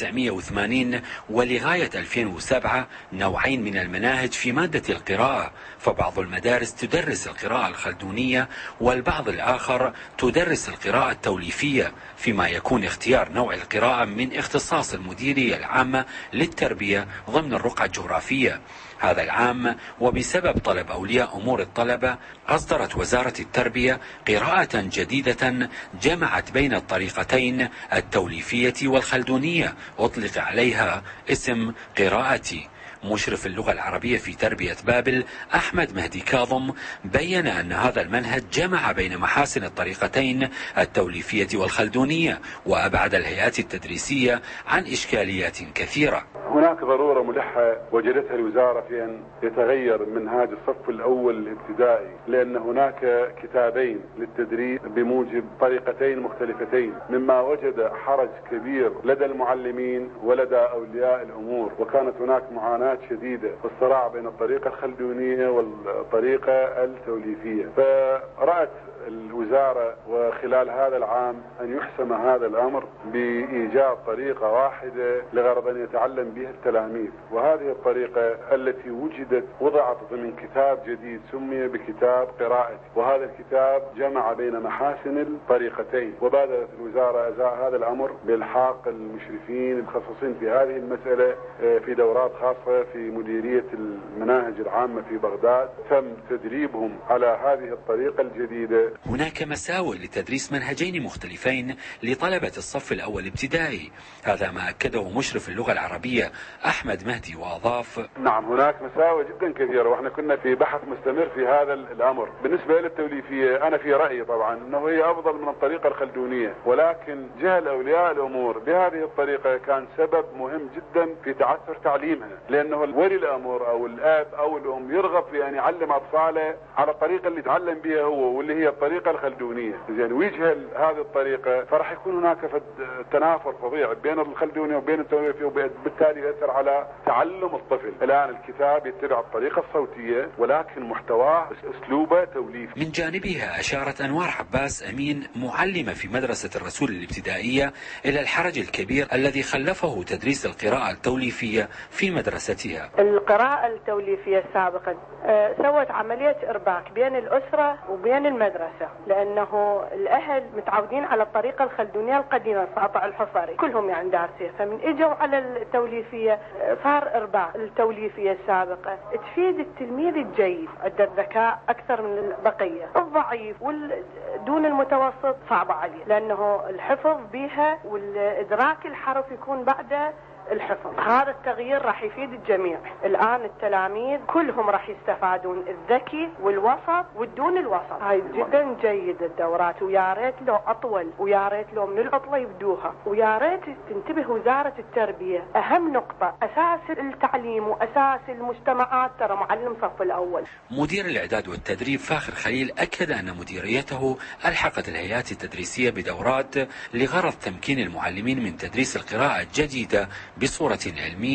1980 ولغاية 2007 نوعين من المناهج في مادة القراءة، فبعض المدارس تدرس القراءة الخلدونية والبعض الآخر تدرس القراءة التوليفية، فيما يكون اختيار نوع القراءة من اختصاص المديرية العامة للتربية ضمن الرقعة الجغرافية. هذا العام وبسبب طلب أولياء أمور الطلبة أصدرت وزارة التربية قراءة جديدة جمعت بين الطريقتين التوليفية والخلدونية، أطلق عليها اسم قراءتي. مشرف اللغة العربية في تربية بابل أحمد مهدي كاظم بيّن أن هذا المنهج جمع بين محاسن الطريقتين التوليفية والخلدونية، وأبعد الهيئات التدريسية عن إشكاليات كثيرة. هناك ضرورة ملحة وجدتها الوزارة في أن يتغير منهاج الصف الأول الابتدائي، لأن هناك كتابين للتدريس بموجب طريقتين مختلفتين، مما وجد حرج كبير لدى المعلمين ولدى أولياء الأمور، وكانت هناك معاناة شديدة في الصراع بين الطريقة الخلدونية والطريقة التوليفية. فرأت الوزارة وخلال هذا العام أن يحسم هذا الأمر بإيجاد طريقة واحدة لغرض أن يتعلم بها التلاميذ، وهذه الطريقة التي وضعت ضمن كتاب جديد سمي بكتاب قراءتي، وهذا الكتاب جمع بين محاسن الطريقتين. وبادرت الوزارة أزاء هذا الأمر بإلحاق المشرفين المخصصين في هذه المسألة في دورات خاصة في مديرية المناهج العامة في بغداد، تم تدريبهم على هذه الطريقة الجديدة. هناك مساوئ لتدريس منهجين مختلفين لطلبة الصف الأول الابتدائي، هذا ما أكده مشرف اللغة العربية أحمد مهدي وأضاف: نعم، هناك مساوئ جدا كثيرة، وإحنا كنا في بحث مستمر في هذا الأمر. بالنسبة للتوليفية أنا في رأيي طبعا أنه هي أفضل من الطريقة الخلدونية، ولكن جهل أولياء الأمور بهذه الطريقة كان سبب مهم جدا في تعثر تعليمها، لأنه ولي الأمر أو الأب أو الأم يرغب في أن يعلم أطفاله على الطريقة اللي يتعلم بها هو، واللي هي الطريقة الخلدونية. زين، ويجهل هذه الطريقة فرح يكون هناك تنافر فظيع بين الخلدونية وبين التوليفية، وبالتالي يأثر على تعلم الطفل. الآن الكتاب يتبع الطريقة الصوتية ولكن محتواه أسلوبه توليفي. من جانبها أشارت أنوار عباس أمين معلمة في مدرسة الرسول الابتدائية إلى الحرج الكبير الذي خلفه تدريس القراءة التوليفية في مدرستها. القراءة التوليفية سابقا سوت عملية إرباك بين الأسرة وبين المدرسة، لأنه الأهل متعودين على الطريقة الخلدونية القديمة ساطع الحصري كلهم يعني دارسين، فمن إجوا على التوليفية صار إرباك. التوليفية السابقة تفيد التلميذ الجيد عنده الذكاء أكثر من البقية، الضعيف والدون المتوسط صعب عليه، لأنه الحفظ بها والإدراك الحرف يكون بعد الحفظ. هذا التغيير راح يفيد الجميع. الآن التلاميذ كلهم راح يستفادون، الذكي والوسط والدون الوسط. هاي جدا جيد الدورات، ويا ريت لو أطول، ويا ريت لو من العطلة يبدوها، ويا ريت تنتبه وزارة التربية. أهم نقطة أساس التعليم وأساس المجتمعات ترى معلم صف الأول. مدير الإعداد والتدريب فاخر خليل أكد أن مديريته ألحقت الهيئات التدريسية بدورات لغرض تمكين المعلمين من تدريس القراءة الجديدة بصورة علمية.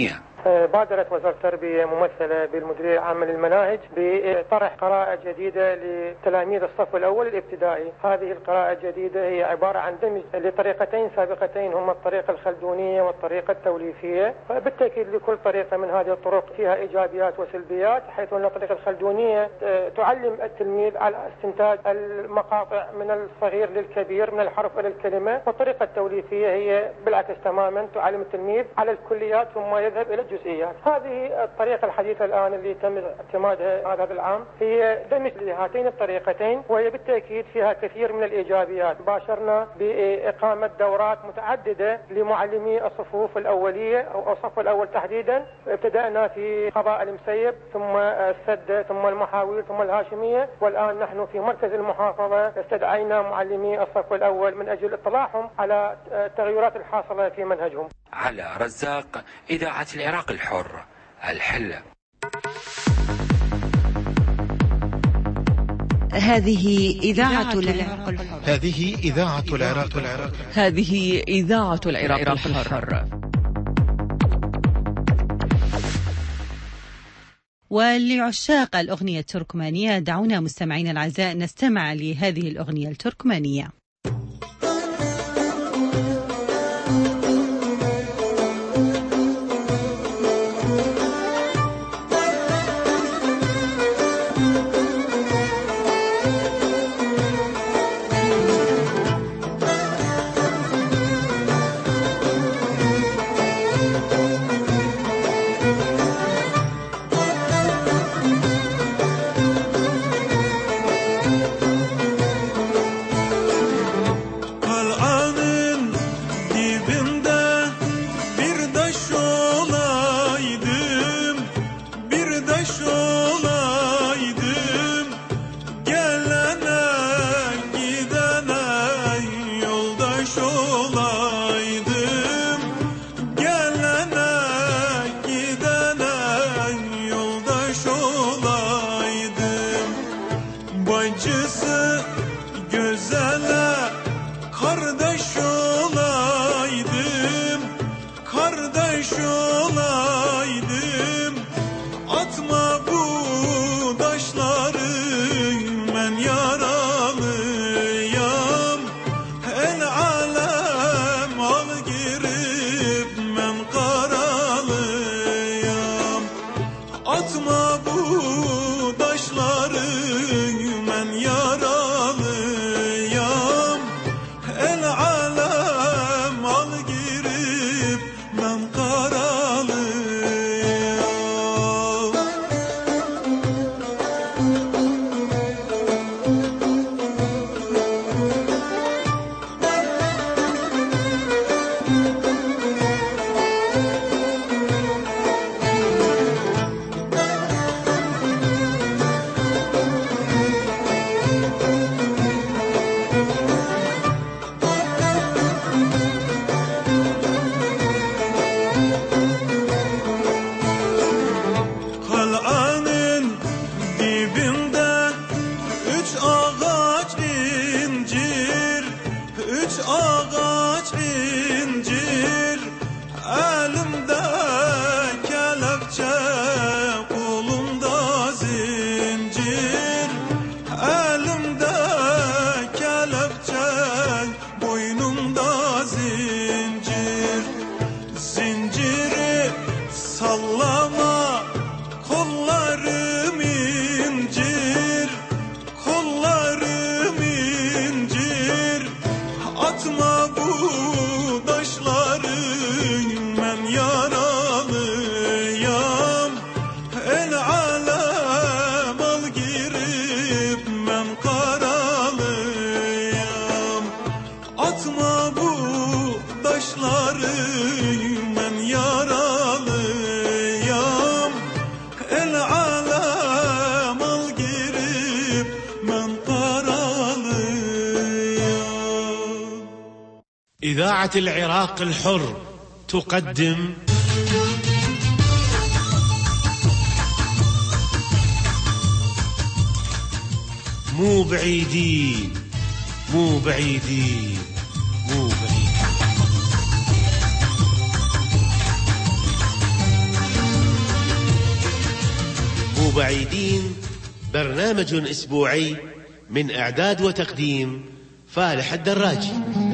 بادرت وزارة التربية ممثلة بالمديرية العامة للمناهج بطرح قراءة جديدة لتلاميذ الصف الأول الابتدائي. هذه القراءة الجديدة هي عبارة عن دمج لطريقتين سابقتين هما الطريقة الخلدونية والطريقة التوليفية. بالتأكيد لكل طريقة من هذه الطرق فيها إيجابيات وسلبيات، حيث أن الطريقة الخلدونية تعلم التلميذ على استنتاج المقاطع من الصغير للكبير، من الحرف إلى الكلمة، والطريقة التوليفية هي بالعكس تماما تعلم التلميذ على الكليات ثم يذهب إلى الجزئيات. هذه الطريقة الحديثة الآن اللي تم اعتمادها هذا العام هي دمج لهاتين الطريقتين، وهي بالتأكيد فيها كثير من الإيجابيات. باشرنا بإقامة دورات متعددة لمعلمي الصفوف الأولية أو الصف الأول تحديدا. ابتدأنا في قضاء المسيب ثم السدة ثم المحاويل ثم الهاشمية، والآن نحن في مركز المحافظة استدعينا معلمي الصف الأول من أجل اطلاعهم على التغيرات الحاصلة في منهجهم. على رزاق، إذاعة العراق الحر، الحلة. هذه إذاعة العراق الحر. هذه إذاعة العراق الحر. هذه إذاعة العراق الحر. ولعشاق الأغنية التركمانية دعونا مستمعين الأعزاء نستمع لهذه الأغنية التركمانية. إذاعة العراق الحر تقدم مو بعيدين مو بعيدين مو بعيدين. عيدين، برنامج أسبوعي من إعداد وتقديم فالح الدراجي.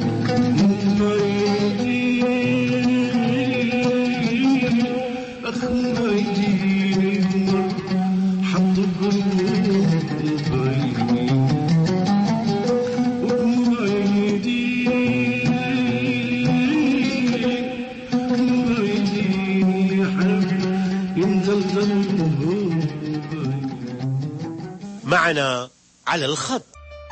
معنا على الخط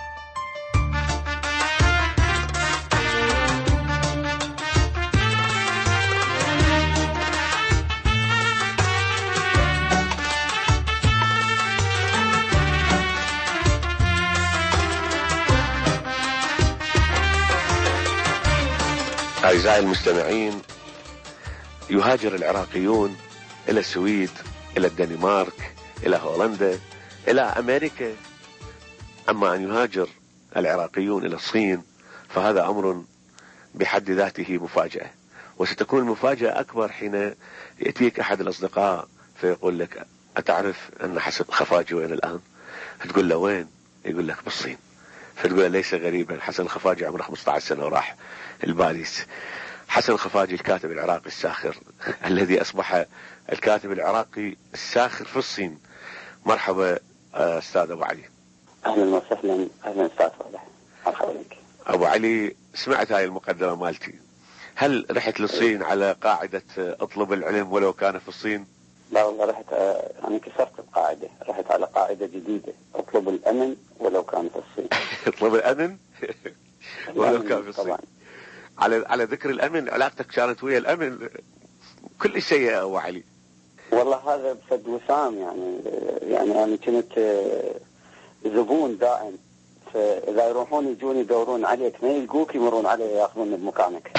أعزائي المستمعين، يهاجر العراقيون إلى السويد، إلى الدنمارك، إلى هولندا، إلى أمريكا. أما أن يهاجر العراقيون إلى الصين فهذا أمر بحد ذاته مفاجأة، وستكون المفاجأة أكبر حين يأتيك أحد الأصدقاء فيقول لك: أتعرف أن حسن الخفاجي وين الآن؟ تقول له: وين؟ يقول لك: بالصين. فتقول له: ليس غريبا، حسن الخفاجي عمره 15 سنة وراح الباريس. حسن الخفاجي الكاتب العراقي الساخر الذي أصبح الكاتب العراقي الساخر في الصين. مرحبا أستاذ أبو علي. أهلا وسهلا. أهلا أستاذ صالح، مرحبا بك. أبو علي، سمعت هاي المقدمة مالتي. هل رحت للصين على قاعدة اطلب العلم ولو كان في الصين؟ لا والله، رحت أنا كسرت القاعدة، رحت على قاعدة جديدة: اطلب الأمن ولو كان في الصين. اطلب الأمن ولو كان في الصين. طبعا. على ذكر الأمن، علاقتك كانت ويا الأمن كل شيء يا أبو علي. والله هذا بفد وسام، يعني أنا كنت زبون دائم، فإذا يروحون يجون يدورون عليك ما يلقوك يمرون علي ياخذون بمكانك.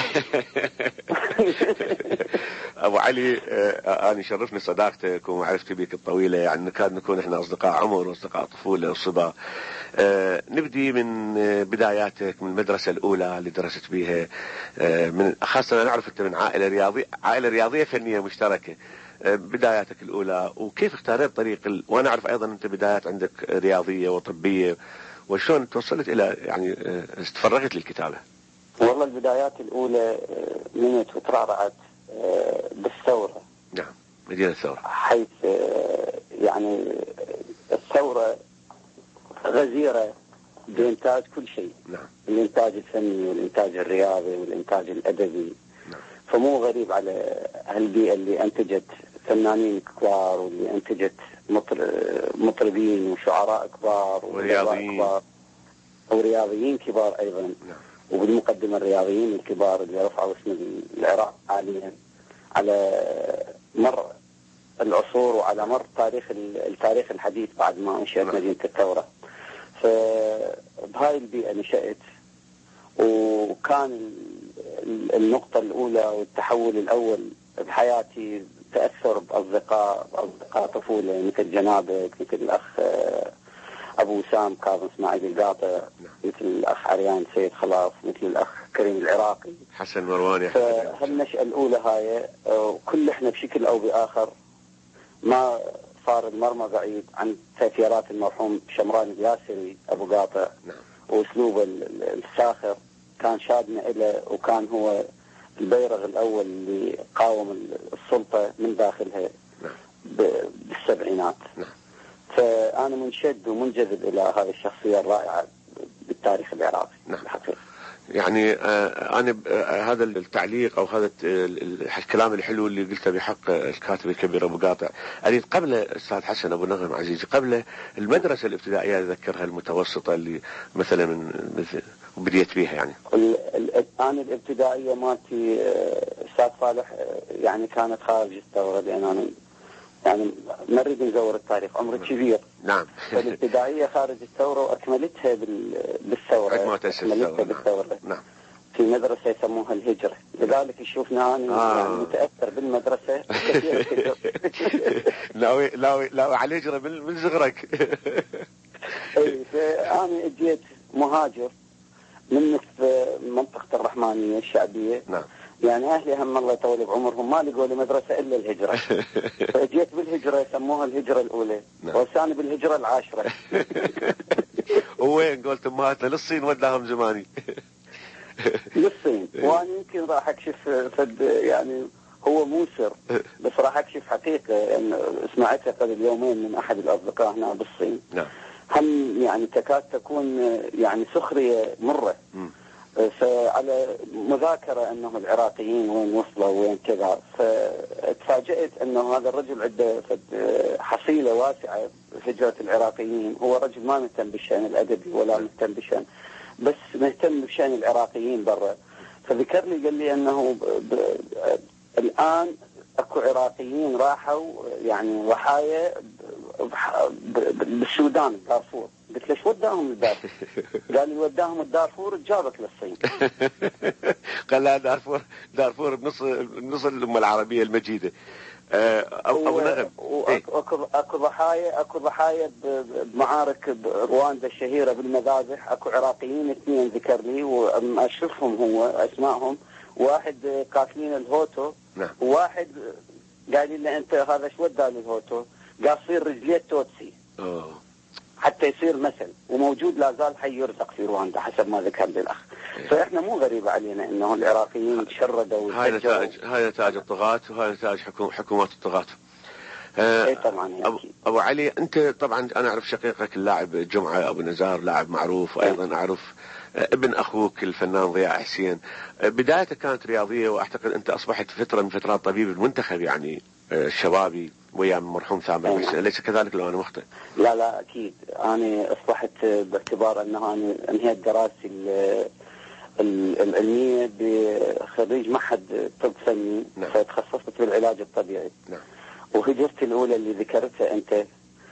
أبو علي، أنا شرفني صداقتك ومعرفتي بك الطويلة، يعني نكاد نكون إحنا أصدقاء عمر وأصدقاء طفولة وصبا. نبدي من بداياتك، من المدرسة الأولى اللي درست بيها، من خاصة أنا أعرف أنت من عائلة رياضية فنية مشتركة. بداياتك الأولى وكيف اختاريت طريق وأنا أعرف أيضا أنت بدايات عندك رياضية وطبية، وشون توصلت إلى يعني استفرغت للكتابة؟ والله البدايات الأولى منت وترعرعت بالثورة. نعم، مدينة الثورة، حيث يعني الثورة غزيرة بإنتاج كل شيء. نعم. الإنتاج الفني والإنتاج الرياضي والإنتاج الأدبي. نعم. فمو غريب على هالبيئة اللي أنتجت فنانين كبار، واللي أنتجت مطربين وشعراء كبار ورياضيين كبار أيضا. نعم. وبالمقدمة الرياضيين الكبار اللي رفعوا اسم العراق عاليا على مر العصور وعلى مر التاريخ الحديث بعد ما انشأت مدينة الثورة. فبهاي البيئة نشأت، وكان النقطة الأولى والتحول الأول بحياتي تأثر بأصدقاء طفولة مثل جنابك، مثل الأخ أبو وسام كاظم اسماعيل القاطع، مثل الأخ عريان سيد خلاص، مثل الأخ كريم العراقي، حسن مرواني. فهالنشأة الأولى هاي كل احنا بشكل أو بآخر ما صار المرمى بعيد عن تأثيرات المرحوم شمران الياسري أبو قاطع. نعم. وأسلوبه الساخر كان شادنا إله، وكان هو البيرغ الأول اللي قاوم السلطة من داخلها. نعم. بالسبعينات. نعم. فأنا منشد ومنجذب إلى هذه الشخصية الرائعة بالتاريخ العراقي. نعم. الحقيقة يعني أنا هذا التعليق أو هذا الكلام الحلو اللي قلته بحق الكاتب الكبير أبو قاطع، أريد قبل أستاذ حسن أبو نغم عزيزي، قبل المدرسة الابتدائية أذكرها المتوسطة اللي مثلا بديت بيها يعني. أنا الابتدائية مالتي أستاذ صالح يعني كانت خارج الثورة، لأن أنا يعني ما نريد نزور التاريخ، عمري كبير. نعم. فالابتدائية خارج الثورة وأكملتها بالثورة. أكملتها بالثورة. نعم. في مدرسة يسموها الهجرة، لذلك يشوفنا أنا يعني متأثر بالمدرسة كثير الهجرة. لا على الهجرة من صغرك. فأنا اجيت مهاجر من منطقة الرحمانية الشعبية. نعم. يعني أهلي هم الله يطول بعمرهم ما لقوا لي مدرسة إلا الهجرة. فجيت بالهجرة يسموها الهجرة الأولى، والثاني بالهجرة العاشرة. وين قلت أمهاتنا للصين وداهم زماني؟ للصين. وأنا يمكن راح أكشف فد يعني هو مو سر، بس راح أكشف حقيقة إن سمعتها قبل يومين من أحد الأصدقاء هنا بالصين. نعم. هم يعني تكاد تكون يعني سخرية مرة. فعلى مذاكرة أنه العراقيين وين وصلوا وين كذا، فتفاجأت أنه هذا الرجل عنده حصيلة واسعة هجرة العراقيين. هو رجل ما مهتم بالشأن الأدبي ولا مهتم بالشأن، بس مهتم بشأن العراقيين برا. فذكر لي قال لي أنه الآن أكو عراقيين راحوا يعني ضحايا بالسودان دارفور. قلت له شو وداهم الدارفور؟ قال لي وداهم الدارفور جابك للصين. قال لا دارفور بنص الأمة العربية المجيدة. أو نغم. اكو ضحايا بمعارك رواندا الشهيرة بالمذابح. اكو عراقيين 2 ذكر لي وأما اشوفهم هو اسمائهم، واحد قاتلين الهوتو. نعم. وواحد قال لي انت هذا شو ودى للهوتو؟ قال صير رجليه توتسي. حتى يصير مثل، وموجود لا زال حي يرزق في رواندا حسب ما ذكر لي الأخ. فإحنا مو غريب علينا إنه العراقيين تشردوا. هاي نتاج الطغاة، وهاي نتاج حكومات الطغاة. اي طبعا. أبو علي، أنت طبعا أنا أعرف شقيقك اللاعب جمعة أبو نزار، لاعب معروف، وأيضا أعرف ابن أخوك الفنان ضياء حسين. بدايتك كانت رياضية، وأعتقد أنت أصبحت فترة من فترات طبيب المنتخب يعني الشبابي ويام المرحوم ثامر محسن، أليس كذلك لو أنا مخطئ؟ لا أكيد. أنا أصبحت باعتبار أنه أنا انهيت دراستي العلمية بخريج معهد طب فني. نعم. فتخصصت بالعلاج الطبيعي. نعم. وهجرتي الأولى اللي ذكرتها أنت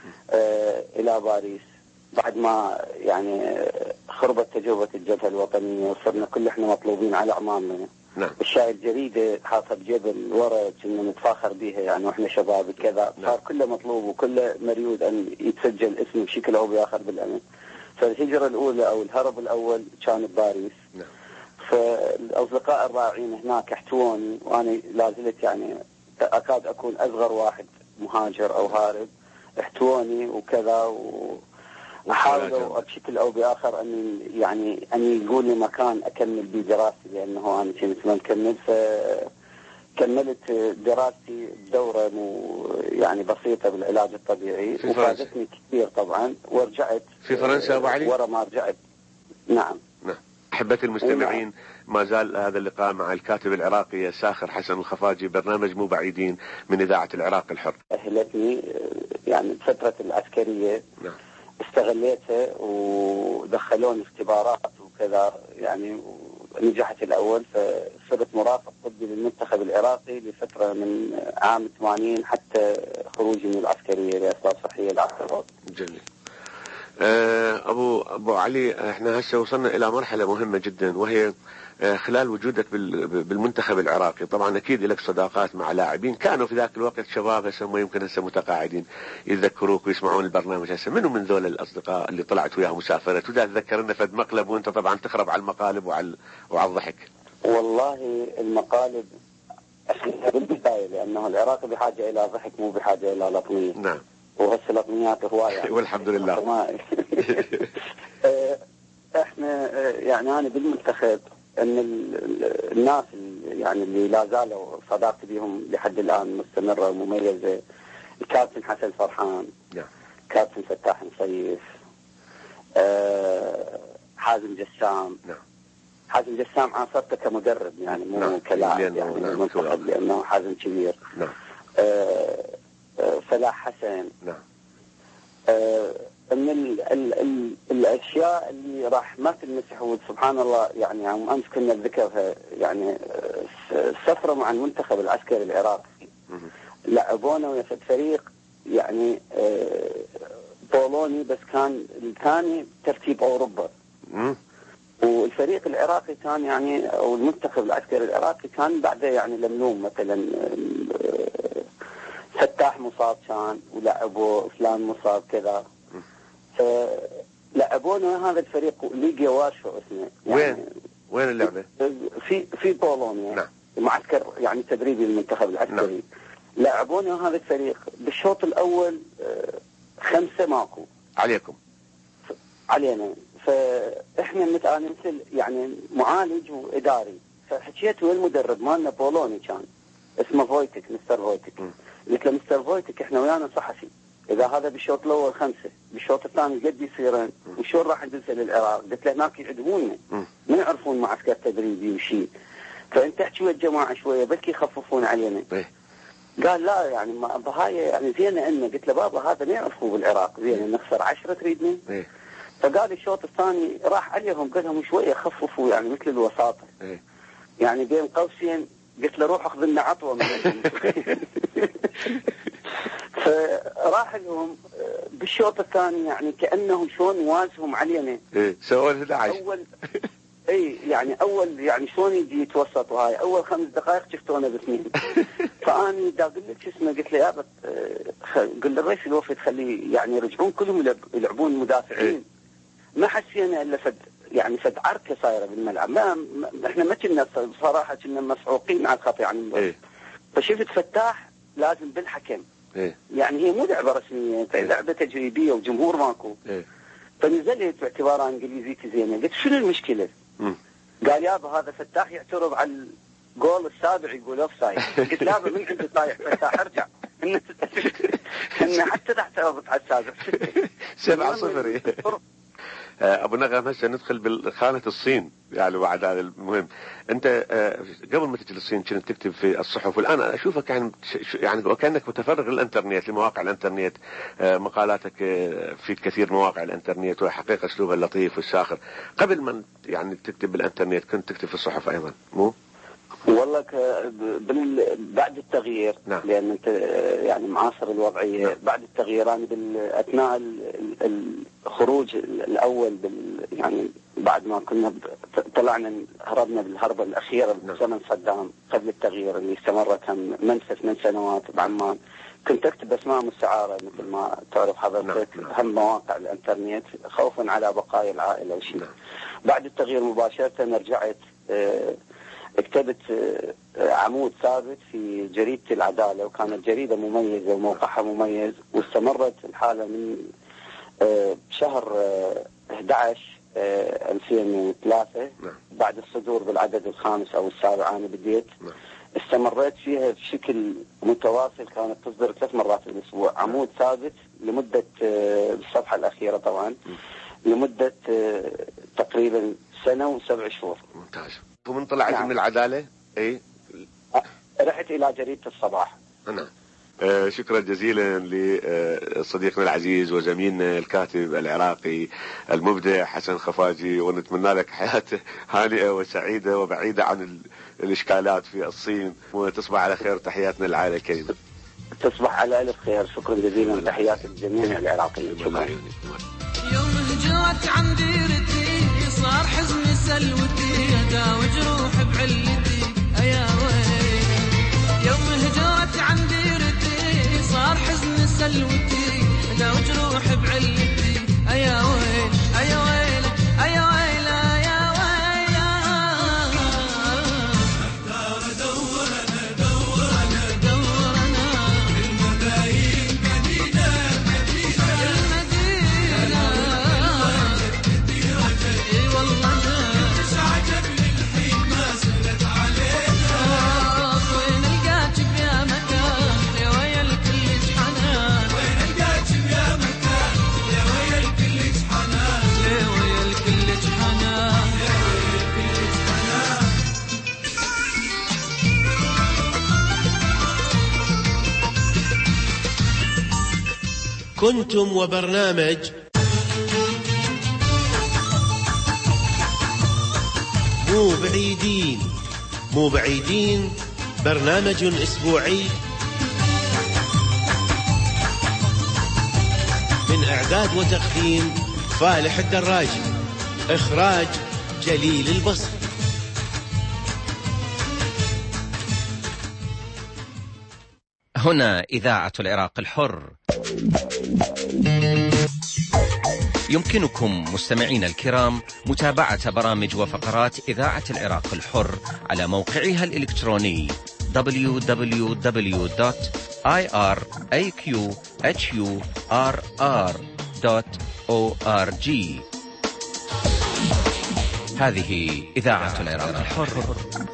إلى باريس بعد ما يعني خربت تجربة الجبهة الوطنية، وصرنا كل احنا مطلوبين على أعمامنا. نعم. الشاي الجريدة حاطة بجيب ورا كنا نتفاخر بها يعني واحنا شباب كذا. نعم. صار كله مطلوب وكله مريود أن يتسجل اسمه بشكل أو بآخر بالأمن. فالهجرة الأولى أو الهرب الأول كان بباريس. نعم. فالأصدقاء الراعين هناك احتووني، وأنا لازلت يعني أكاد أكون أصغر واحد مهاجر أو هارب. احتووني وكذا، وحاولوا بشكل أو بآخر أن يقول لي مكان أكمل به دراستي، لأنه أنا كنت ما مكمل. فكملت دراستي بدورة يعني بسيطة بالعلاج الطبيعي، وفادتني كثير طبعا. ورجعت في فرنسا أبو علي؟ ورا ما رجعت. نعم. أحبتي المستمعين، ما زال هذا اللقاء مع الكاتب العراقي الساخر حسن الخفاجي، برنامج مو بعيدين من إذاعة العراق الحر. أهلتني يعني فترة العسكرية. نعم. استغليتها ودخلوني اختبارات وكذا يعني، ونجحت الأول. فصرت مرافق طبي للمنتخب العراقي لفترة من عام 80 حتى خروجي من العسكرية لأسباب صحية العسكرية. جميل. أبو علي، احنا هسه وصلنا إلى مرحلة مهمة جدا، وهي خلال وجودك بالمنتخب العراقي. طبعا أكيد لك صداقات مع لاعبين كانوا في ذاك الوقت شباب، هسه يمكن هسه متقاعدين يتذكروك ويسمعون البرنامج. هسه منو من ذول الأصدقاء اللي طلعت وياهم وسافرت ودا تذكرنا فد مقلب وانت طبعا تخرب على المقالب وعلى الضحك؟ والله المقالب بالبداية، لأنه العراق بحاجة إلى ضحك مو بحاجة إلى لطمية. نعم. وهسه لطميات هواية والحمد لله. احنا يعني انا بالمنتخب ان الناس يعني اللي لا زالوا صداقتي بهم لحد الان مستمره ومميزه. الكابتن حسن فرحان. نعم. كابتن فتاح نصيف. حازم جسام. نعم. حازم جسام عاصرته كمدرب يعني مو نعم. كلاعب يعني المنتخب، لانه حازم كبير. نعم. فلاح حسن. نعم. من الاشياء اللي راح ما تنمسح، وسبحان الله يعني امس كنا نذكرها يعني السفره مع المنتخب العسكري العراقي. لعبونا ويا فريق يعني بولوني، بس كان الثاني ترتيب اوروبا. والفريق العراقي كان يعني او المنتخب العسكري العراقي كان بعده يعني لملوم، مثلا فتاح مصاب كان ولعبوا فلان مصاب كذا. لعبونا هذا الفريق ليجيا وارشو اسمه. يعني وين اللعبة؟ في بولونيا. نعم. معسكر يعني تدريبي للمنتخب العسكري. لعبونا هذا الفريق بالشوط الأول 5 ماكو علينا. فإحنا أنا مثل يعني معالج وإداري، فحكيت ويا المدرب مالنا بولوني كان اسمه فويتك، مستر فويتك. قلت له مستر فويتك احنا ويانا صحفي، اذا هذا بالشوط الاول 5 بالشوط الثاني قد يصيرن وشون راح ندز للعراق؟ قلت له هناك يعدمونا ما يعرفون معسكر تدريبي وشيء، فانت احكي ويا الجماعه شويه بلكي يخففون علينا. قال لا يعني هاي يعني زينه عندنا. قلت له بابا هذا ما يعرفوا بالعراق، زينه نخسر 10 تريدني. فقال الشوط الثاني راح عليهم قال لهم شويه خففوا يعني مثل الوساطه. يعني بين قوسين قلت له روح اخذ لنا عطوه من فراح لهم بالشوط الثاني يعني كانهم شلون وازهم علينا. سووا 11 اول يعني اول يعني شلون يجي يتوسط. وهاي اول 5 دقائق شفتونا باثنين. فاني دا اقول لك شو اسمه قلت له يابا قل للرئيس الوفد خليه يعني يرجعون كلهم يلعبون مدافعين. ما حسينا الا فد عركه صايره بالملعب. ما احنا ما كنا بصراحه كنا مسعوقين على الخط يعني. فشفت فتاح لازم بالحكم. يعني هي مو لعبه رسميه، لعبه تجريبيه وجمهور ماكو. فنزلت باعتبارها انجليزيتي زينه. قلت شنو المشكله؟ قال يابا هذا فتاح يعترض على الجول السابع يقول اوف سايد. قلت يابا من عندي طايح فتاح ارجع ان حتى تعترض على السابع 7-0. ابو نغم هسه ندخل بالخانه الصين يعني بعد هذا المهم. انت قبل ما تجي للصين كنت تكتب في الصحف، والان اشوفك يعني وكانك متفرغ للانترنت لمواقع الانترنت. مقالاتك في كثير مواقع الانترنت وحقيقه اسلوبها اللطيف والساخر. قبل ما يعني تكتب بالانترنت كنت تكتب في الصحف ايضا مو؟ والله بعد التغيير. نعم. لان انت يعني معاصر الوضعيه. نعم. بعد التغيير انا اثناء الخروج الاول يعني بعد ما كنا طلعنا هربنا بالهربه الاخيره بزمن صدام قبل التغيير اللي استمرت من سنوات بعمان. كنت اكتب اسماء مستعاره مثل ما تعرف حضرتك. هم مواقع الانترنت خوفا على بقايا العائله وشيء. نعم. بعد التغيير مباشره رجعت كتبت عمود ثابت في جريدة العدالة، وكانت جريدة مميزة وموقعها مميز، واستمرت الحالة من شهر 11 2003 بعد الصدور بالعدد الخامس أو السابع أنا بديت. استمريت فيها بشكل متواصل، كانت تصدر 3 مرات بالأسبوع عمود ثابت لمدة الصفحة الأخيرة طبعا لمدة تقريبا 1 سنة و7 شهور. ممتاز. ومن طلعت من العدالة رحت إلى جريدة الصباح. نعم. شكرا جزيلا لصديقنا العزيز وزميلنا الكاتب العراقي المبدع حسن خفاجي، ونتمنى لك حياة هانئة وسعيدة وبعيدة عن الإشكالات في الصين، وتصبح على خير. تحياتنا للعائلة الكريمة. تصبح على ألف خير. شكرا جزيلا. تحيات الجميع العراقيين. شكرا. يوم هجرت عن ديرتي صار حزن سلوتي اداوي جروح بعلتي يا ويلي. يوم هجرت عن ديرتي صار حزن سلوتي اداوي جروح بعلتي يا ويلي يا ويلي يا ويلي يا ويلي. دور انا المدايين مدينه كنتم وبرنامج مو بعيدين برنامج أسبوعي من إعداد وتقديم فالح الدراجي، إخراج جليل البصري. هنا إذاعة العراق الحر. يمكنكم مستمعين الكرام متابعة برامج وفقرات إذاعة العراق الحر على موقعها الإلكتروني www.iraqhurr.org. هذه إذاعة العراق الحر.